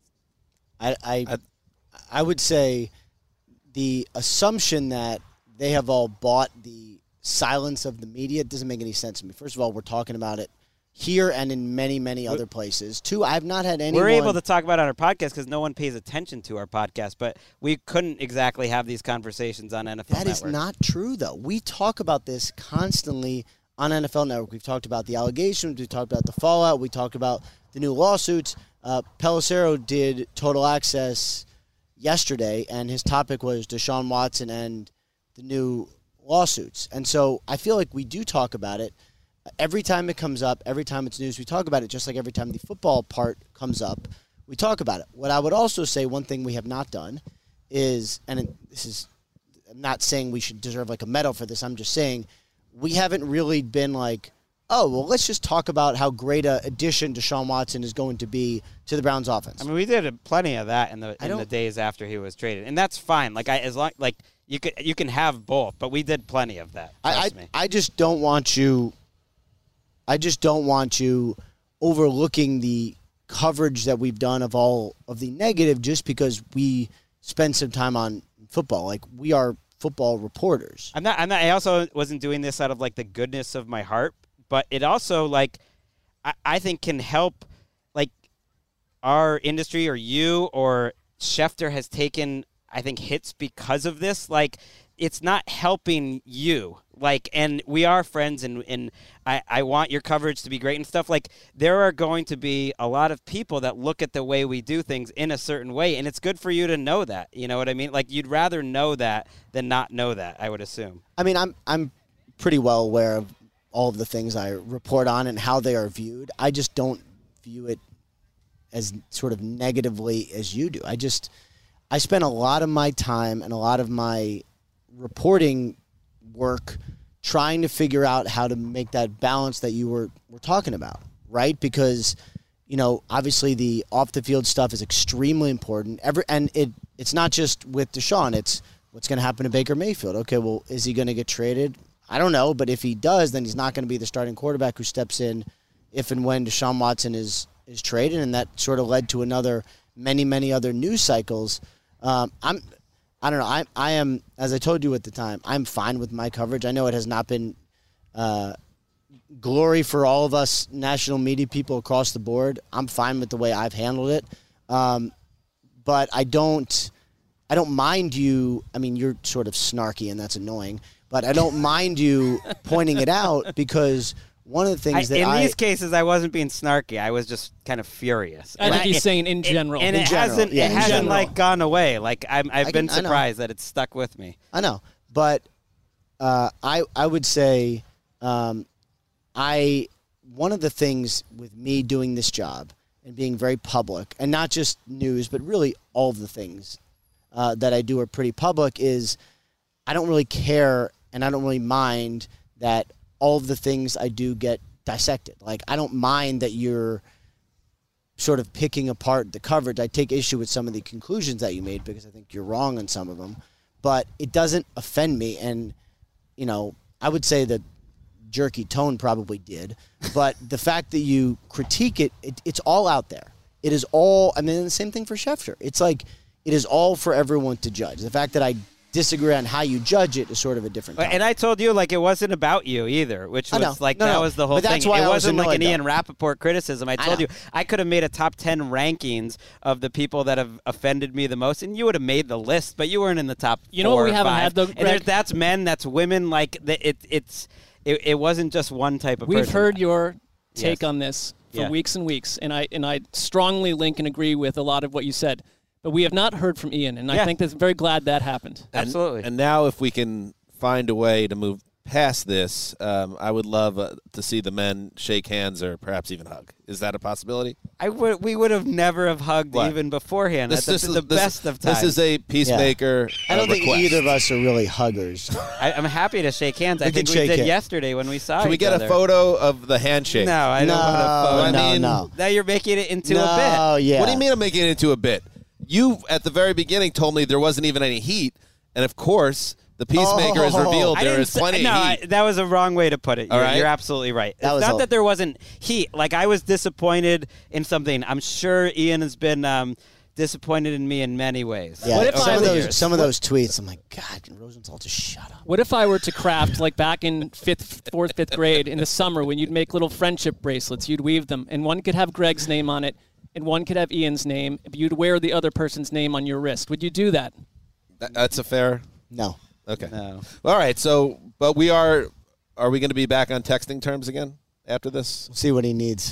I would say the assumption that they have all bought the silence of the media doesn't make any sense to me. First of all, we're talking about it here and in many, many other places. 2, I've not had anyone... We're able to talk about it on our podcast because no one pays attention to our podcast, but we couldn't exactly have these conversations on NFL Network. That is not true, though. We talk about this constantly on NFL Network. We've talked about the allegations. We've talked about the fallout. We talked about the new lawsuits. Pelissero did Total Access yesterday, and his topic was Deshaun Watson and the new lawsuits. And so I feel like we do talk about it. Every time it comes up, every time it's news, we talk about it, just like every time the football part comes up, we talk about it. What I would also say, one thing we have not done is, and I'm not saying we should deserve a medal for this, I'm just saying we haven't really been let's just talk about how great a addition Deshaun Watson is going to be to the Browns offense. I mean, we did plenty of that in the days after he was traded, and that's fine. You can have both, but we did plenty of that. I just don't want you overlooking the coverage that we've done of all of the negative just because we spend some time on football. We are football reporters. I also wasn't doing this out of the goodness of my heart, but it also I think can help our industry or you or Schefter has taken, I think, hits because of this. It's not helping you. And we are friends, and I want your coverage to be great and stuff. There are going to be a lot of people that look at the way we do things in a certain way, and it's good for you to know that. You know what I mean? You'd rather know that than not know that, I would assume. I mean, I'm pretty well aware of all of the things I report on and how they are viewed. I just don't view it as sort of negatively as you do. I spend a lot of my time and a lot of my reporting work trying to figure out how to make that balance that you were talking about, right? Because, obviously the off-the-field stuff is extremely important. It's not just with Deshaun. It's what's going to happen to Baker Mayfield. Okay, well, is he going to get traded? I don't know, but if he does, then he's not going to be the starting quarterback who steps in if and when Deshaun Watson is traded, and that sort of led to another many, many other news cycles. I don't know. I am, as I told you at the time, I'm fine with my coverage. I know it has not been glory for all of us national media people across the board. I'm fine with the way I've handled it. But I don't mind you. I mean, you're sort of snarky, and that's annoying. But I don't mind you pointing it out because one of the things in these cases, I wasn't being snarky. I was just kind of furious. I think he's saying in general. And it hasn't like gone away. Like I've been surprised that it's stuck with me. I know, but I would say one of the things with me doing this job and being very public, and not just news, but really all of the things that I do are pretty public, is I don't really care and I don't really mind that all of the things I do get dissected. Like, I don't mind that you're sort of picking apart the coverage. I take issue with some of the conclusions that you made because I think you're wrong on some of them, but it doesn't offend me. And, you know, I would say that jerky tone probably did, but the fact that you critique it's all out there. It is all, I mean, the same thing for Schefter. It's like, it is all for everyone to judge. The fact that I disagree on how you judge it is sort of a different topic. And I told you, like, it wasn't about you either, which was like, that was the whole thing. It wasn't like an Ian Rappaport criticism. I told you, I could have made a top 10 rankings of the people that have offended me the most, and you would have made the list, but you weren't in the top 4 You know what we or haven't 5. had, though, Greg? And that's men, that's women. Like, it wasn't just one type of person. We've heard your take on this for weeks and weeks, and I strongly link and agree with a lot of what you said. But we have not heard from Ian, and I think that's very glad that happened. Absolutely. And now if we can find a way to move past this, I would love to see the men shake hands or perhaps even hug. Is that a possibility? We would have never have hugged even beforehand. That's the best of times. This is a peacemaker I don't think request. either of us are really huggers. I'm happy to shake hands. I think we did yesterday when we saw Can we each get other. a photo of the handshake? No, I don't want a photo. No. Now you're making it into a bit. Oh, yeah. What do you mean I'm making it into a bit? You, at the very beginning, told me there wasn't even any heat, and of course, the peacemaker has revealed there is plenty of heat. That was a wrong way to put it. You're absolutely right. It's not that there wasn't heat. Like, I was disappointed in something. I'm sure Ian has been disappointed in me in many ways. Yeah, some of those tweets, I'm like, God, Rosenthal, just shut up. What if I were to craft, like back in 4th, 5th grade in the summer when you'd make little friendship bracelets, you'd weave them, and one could have Greg's name on it, and one could have Ian's name, but you'd wear the other person's name on your wrist. Would you do that? That's a fair... No. Okay. No. All right, so, but we are we going to be back on texting terms again after this? See what he needs.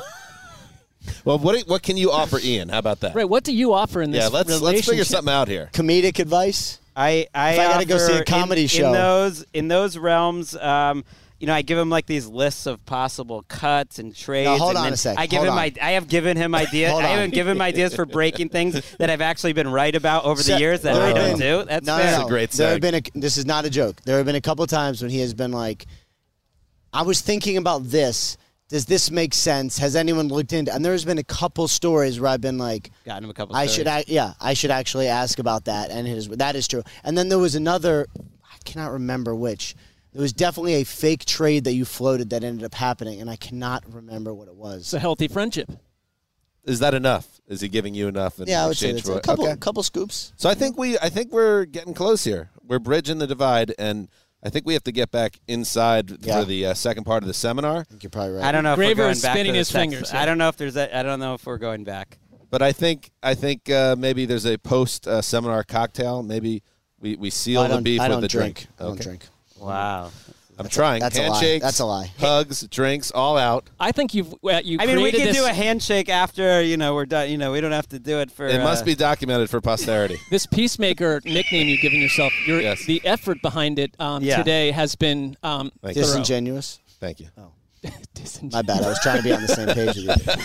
Well, what can you offer Ian? How about that? Right, what do you offer in this relationship? let's figure something out here. Comedic advice? I got to go see a comedy show. In those realms, I give him like these lists of possible cuts and trades. No, hold on a sec. I have given him ideas. I haven't given him ideas for breaking things that I've actually been right about over the years that I don't do. That's fair. That's a great seg. This is not a joke. There have been a couple of times when he has been like, I was thinking about this. Does this make sense? Has anyone looked into? And there's been a couple stories where I've been like, gotten him a couple. I should actually ask about that, and that is true. And then there was another, I cannot remember which. There was definitely a fake trade that you floated that ended up happening, and I cannot remember what it was. It's a healthy friendship. Is that enough? Is he giving you enough? Yeah, I would say that's a couple scoops. So I think we're getting close here. We're bridging the divide, and I think we have to get back inside for the second part of the seminar. I think you're probably right. I don't know if Graver we're going is back spinning to his fingers. I don't know if I don't know if we're going back. But I think maybe there's a post seminar cocktail. Maybe we seal the beef with a drink. I don't drink. Wow. I'm trying. That's Handshakes, a lie. That's a lie. Hugs, drinks, all out. I think you I mean, we can do a handshake after, we're done. We don't have to do it for... It must be documented for posterity. This peacemaker nickname you've given yourself, the effort behind it today has been disingenuous. Thank you. Oh. My bad. I was trying to be on the same page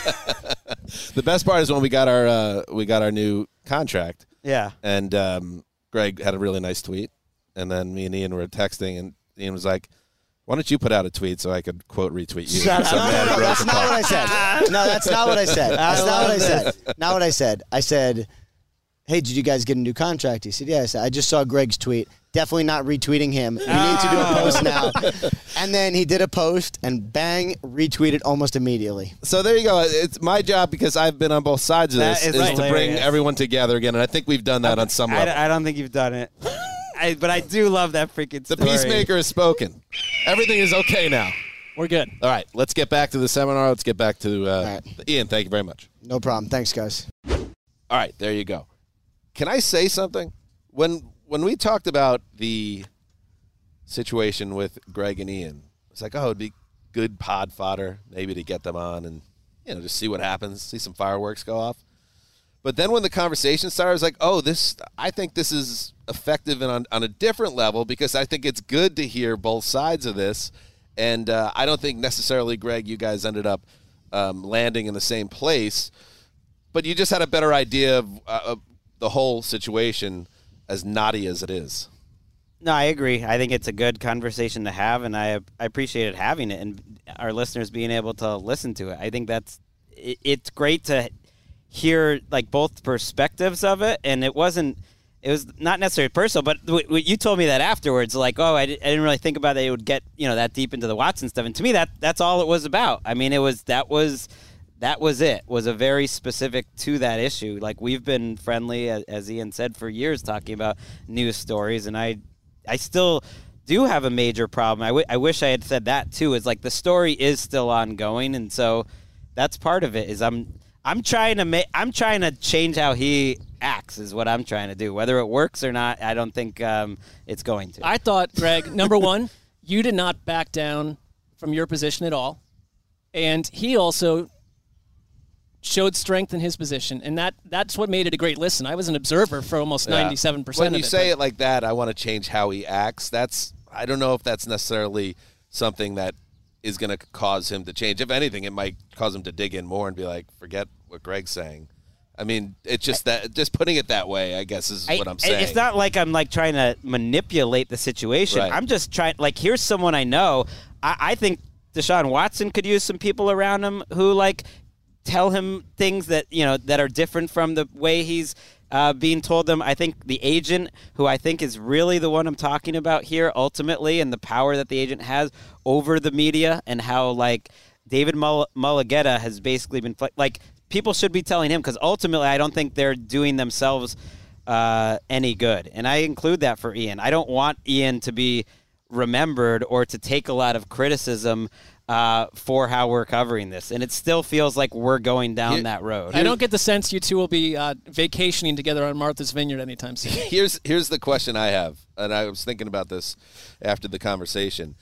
with you. The best part is when we got our new contract. Yeah. And Greg had a really nice tweet, and then me and Ian were texting, and Ian was like, why don't you put out a tweet so I could quote retweet you? That's not what I said. No, that's not what I said. That's not what I said. Not what I said. I said, hey, did you guys get a new contract? He said, yeah. I said, I just saw Greg's tweet. Definitely not retweeting him. You need to do a post now. And then he did a post, and bang, retweeted almost immediately. So there you go. It's my job, because I've been on both sides of this, is hilarious. to bring everyone together again, and I think we've done that on some level. I don't think you've done it. But I do love that freaking story. The peacemaker has spoken. Everything is okay now. We're good. All right, let's get back to the seminar. Let's get back to Ian. Thank you very much. No problem. Thanks, guys. All right, there you go. Can I say something? When we talked about the situation with Greg and Ian, it's like, oh, it'd be good pod fodder maybe to get them on and just see what happens, see some fireworks go off. But then when the conversation started, I was like, oh, I think this is effective and on a different level because I think it's good to hear both sides of this. And I don't think necessarily, Greg, you guys ended up landing in the same place, but you just had a better idea of the whole situation, as naughty as it is. No, I agree. I think it's a good conversation to have, and I appreciated having it and our listeners being able to listen to it. I think it's great to hear like both perspectives of it, and it was not necessarily personal, but you told me that afterwards, like, oh, I didn't really think about that it would get that deep into the Watson stuff, and to me that's all it was about. I mean, that was a very specific to that issue. Like, we've been friendly, as Ian said, for years talking about news stories, and I still do have a major problem. I wish I had said that too. Is like the story is still ongoing, and so that's part of it. Is I'm trying to change how he acts. Is what I'm trying to do. Whether it works or not, I don't think it's going to. I thought, Greg, number one, you did not back down from your position at all, and he also showed strength in his position, and that's what made it a great listen. I was an observer for almost 97% of it. When you say it like that, I want to change how he acts. I don't know if that's necessarily something that is going to cause him to change. If anything, it might cause him to dig in more and be like, forget what Greg's saying. I mean, it's just putting it that way, I guess, is what I'm saying. It's not like I'm like trying to manipulate the situation. Right. I'm just trying, like, here's someone I know. I think Deshaun Watson could use some people around him who, like, tell him things that that are different from the way he's being told them. I think the agent, who I think is really the one I'm talking about here ultimately, and the power that the agent has over the media, and how like David Mulugeta has basically been like, people should be telling him, because ultimately I don't think they're doing themselves any good, and I include that for Ian. I don't want Ian to be remembered or to take a lot of criticism for how we're covering this, and it still feels like we're going down that road. I don't get the sense you two will be vacationing together on Martha's Vineyard anytime soon. Here's the question I have, and I was thinking about this after the conversation.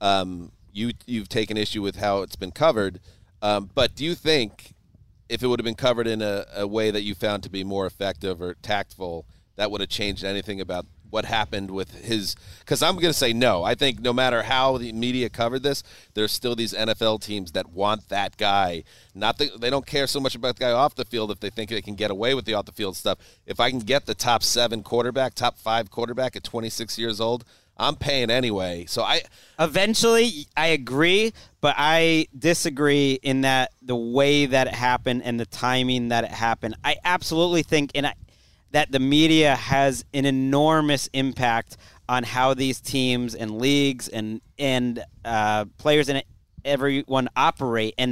You've taken issue with how it's been covered, but do you think if it would have been covered in a way that you found to be more effective or tactful, that would have changed anything about what happened with his? Because I'm going to say no. I think no matter how the media covered this, there's still these NFL teams that want that guy. They don't care so much about the guy off the field if they think they can get away with the off the field stuff. If I can get the top 5 quarterback at 26 years old, I'm paying anyway. So eventually I agree, but I disagree in that the way that it happened and the timing that it happened. I absolutely think that the media has an enormous impact on how these teams and leagues and players and everyone operate. And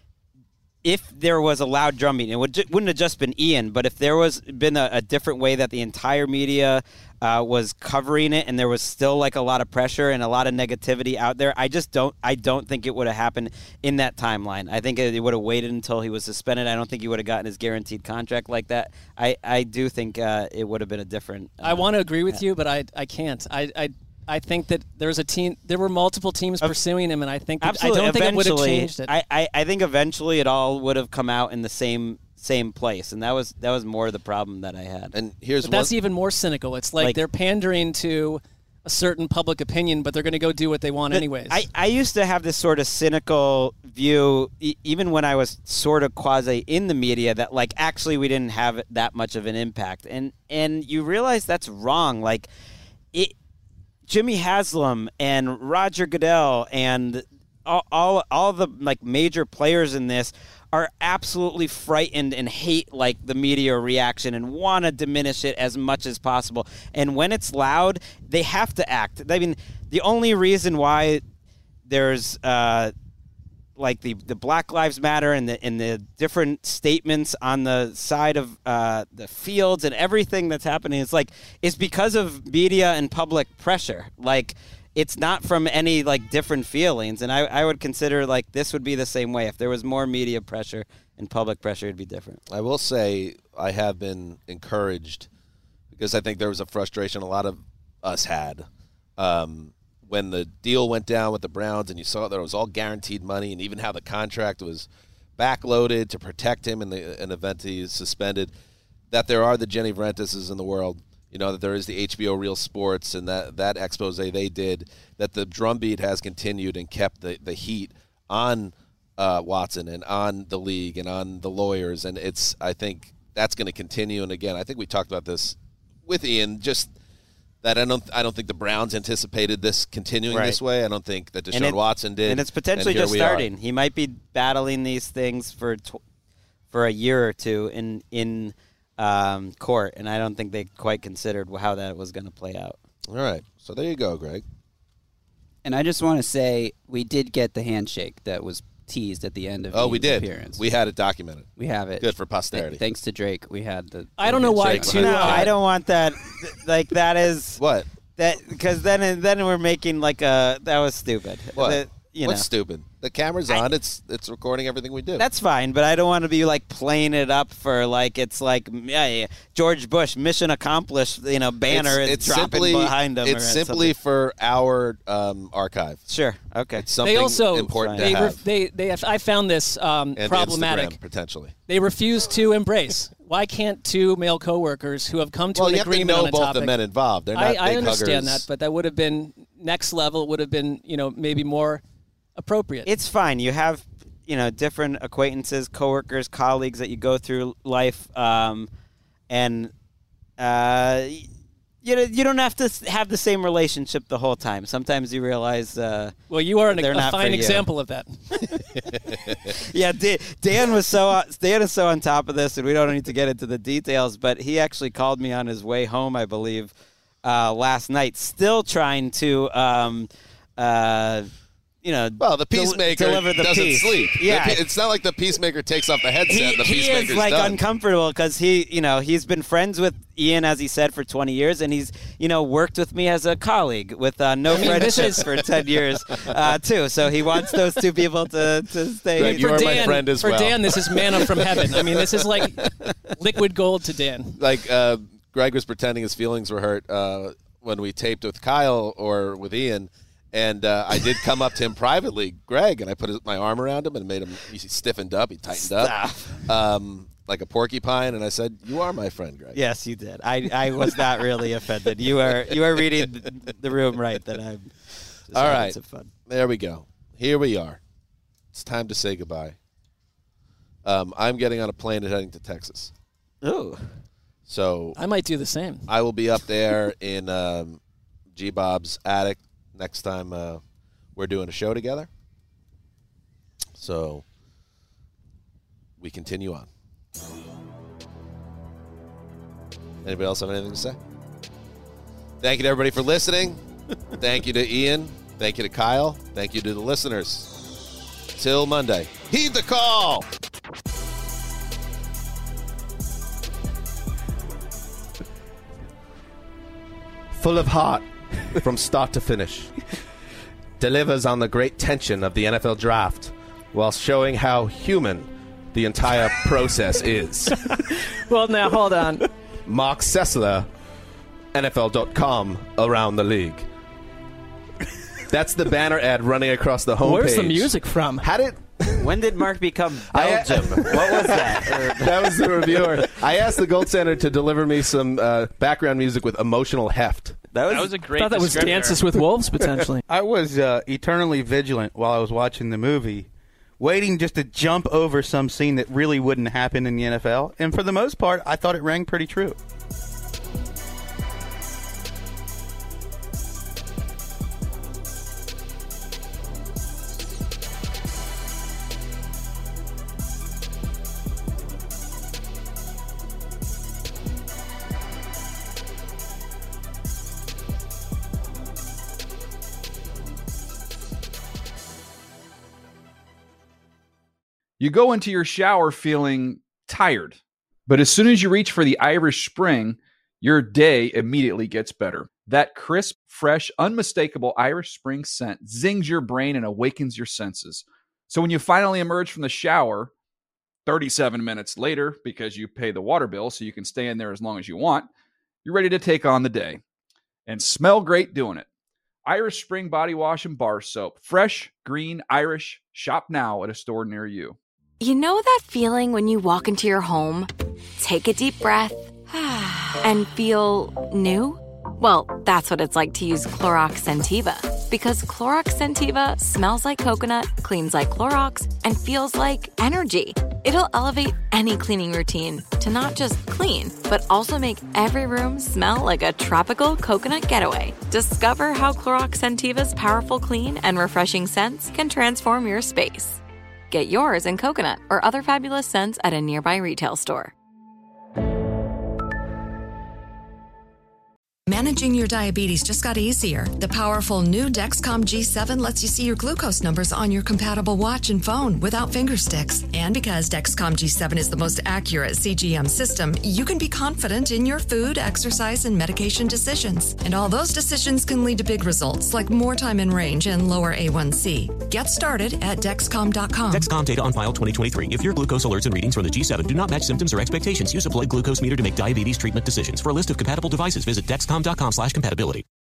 if there was a loud drumbeat, it wouldn't have just been Ian, but if there was been a different way that the entire media was covering it, and there was still like a lot of pressure and a lot of negativity out there, I don't think it would have happened in that timeline. I think it would have waited until he was suspended. I don't think he would have gotten his guaranteed contract like that. I do think it would have been a different. I want to agree with you, but I can't. I think that there were multiple teams pursuing him, and I think I don't think it would have changed it. I think eventually it all would have come out in the same place, and that was more the problem that I had. And that's even more cynical. It's like they're pandering to a certain public opinion, but they're going to go do what they want anyways. I used to have this sort of cynical view, even when I was sort of quasi in the media, that like actually we didn't have that much of an impact, and you realize that's wrong. Like Jimmy Haslam and Roger Goodell and all the like major players in this are absolutely frightened and hate like the media reaction and want to diminish it as much as possible. And when it's loud, they have to act. I mean, the only reason why there's like the Black Lives Matter and the different statements on the side of the fields and everything that's happening is because of media and public pressure. Like, it's not from any like different feelings. And I would consider like this would be the same way. If there was more media pressure and public pressure, it'd be different. I will say I have been encouraged because I think there was a frustration a lot of us had when the deal went down with the Browns and you saw that it was all guaranteed money and even how the contract was backloaded to protect him in the event he's suspended, that there are the Jenny Vrenteses in the world, that there is the HBO Real Sports and that expose they did, that the drumbeat has continued and kept the heat on Watson and on the league and on the lawyers. And I think that's going to continue. And again, I think we talked about this with Ian, just that I don't think the Browns anticipated this continuing this way. I don't think that Deshaun Watson did. And it's potentially just starting. He might be battling these things for a year or two in court, and I don't think they quite considered how that was going to play out. All right. So there you go, Greg. And I just want to say we did get the handshake that was teased at the end of we did. appearance. We had it documented. We have it. Good for posterity. Thanks to Drake, we had the. I don't know why too. No, I don't want that. Like that is what that because then we're making like that was stupid. What? What's stupid? The camera's on. It's recording everything we do. That's fine, but I don't want to be like playing it up for like it's like George Bush mission accomplished. Banner is dropping behind him. It's simply for our archive. Sure. Okay. It's something important to have. I found this and problematic. Instagram, potentially. They refuse to embrace. Why can't two male coworkers who have come to an agreement on a topic? You have to know both the men involved. They're not I understand huggers. that, but that would have been next level. Would have been maybe more appropriate. It's fine. You have different acquaintances, coworkers, colleagues that you go through life, and you don't have to have the same relationship the whole time. Sometimes you realize. Well, you are a fine example of that. Yeah, Dan is so on top of this, and we don't need to get into the details. But he actually called me on his way home, I believe, last night, still trying to. Well, the peacemaker doesn't sleep. Yeah, it's not like the peacemaker takes off the headset. The peacemaker's he is like done. uncomfortable because he's been friends with Ian, as he said, for 20 years, and he's worked with me as a colleague with no friendship for 10 years too. So he wants those two people to stay. Greg, you are my friend as well. For Dan, this is manna from heaven. I mean, this is like liquid gold to Dan. Like Greg was pretending his feelings were hurt when we taped with Kyle or with Ian. And I did come up to him privately, Greg, and I put my arm around him and made him, he stiffened up, he tightened up, like a porcupine, and I said, "You are my friend, Greg." Yes, you did. I was not really offended. You are reading the room right that I'm just all right. Some fun. There we go. Here we are. It's time to say goodbye. I'm getting on a plane and heading to Texas. Ooh. So I might do the same. I will be up there in G-Bob's attic next time we're doing a show together. So we continue on. Anybody else have anything to say? Thank you to everybody for listening. Thank you to Ian. Thank you to Kyle. Thank you to the listeners. Till Monday. Heed the call. Full of heart from start to finish. Delivers on the great tension of the NFL draft while showing how human the entire process is. Well, now, hold on. Mark Sessler, NFL.com, around the league. That's the banner ad running across the homepage. Where's the music from? When did Mark become Belgium? What was that? That was the reviewer. I asked the Gold Center to deliver me some background music with emotional heft. That was a great. I thought that was Dances with Wolves potentially. I was eternally vigilant while I was watching the movie, waiting just to jump over some scene that really wouldn't happen in the NFL. And for the most part, I thought it rang pretty true. You go into your shower feeling tired, but as soon as you reach for the Irish Spring, your day immediately gets better. That crisp, fresh, unmistakable Irish Spring scent zings your brain and awakens your senses. So when you finally emerge from the shower 37 minutes later, because you pay the water bill so you can stay in there as long as you want, you're ready to take on the day and smell great doing it. Irish Spring Body Wash and Bar Soap. Fresh, green, Irish. Shop now at a store near you. You know that feeling when you walk into your home, take a deep breath, and feel new? Well, that's what it's like to use Clorox Scentiva. Because Clorox Scentiva smells like coconut, cleans like Clorox, and feels like energy. It'll elevate any cleaning routine to not just clean, but also make every room smell like a tropical coconut getaway. Discover how Clorox Scentiva's powerful clean and refreshing scents can transform your space. Get yours in coconut or other fabulous scents at a nearby retail store. Managing your diabetes just got easier. The powerful new Dexcom G7 lets you see your glucose numbers on your compatible watch and phone without finger sticks. And because Dexcom G7 is the most accurate CGM system, you can be confident in your food, exercise, and medication decisions. And all those decisions can lead to big results like more time in range and lower A1C. Get started at Dexcom.com. Dexcom data on file 2023. If your glucose alerts and readings from the G7 do not match symptoms or expectations, use a blood glucose meter to make diabetes treatment decisions. For a list of compatible devices, visit Dexcom.com/compatibility.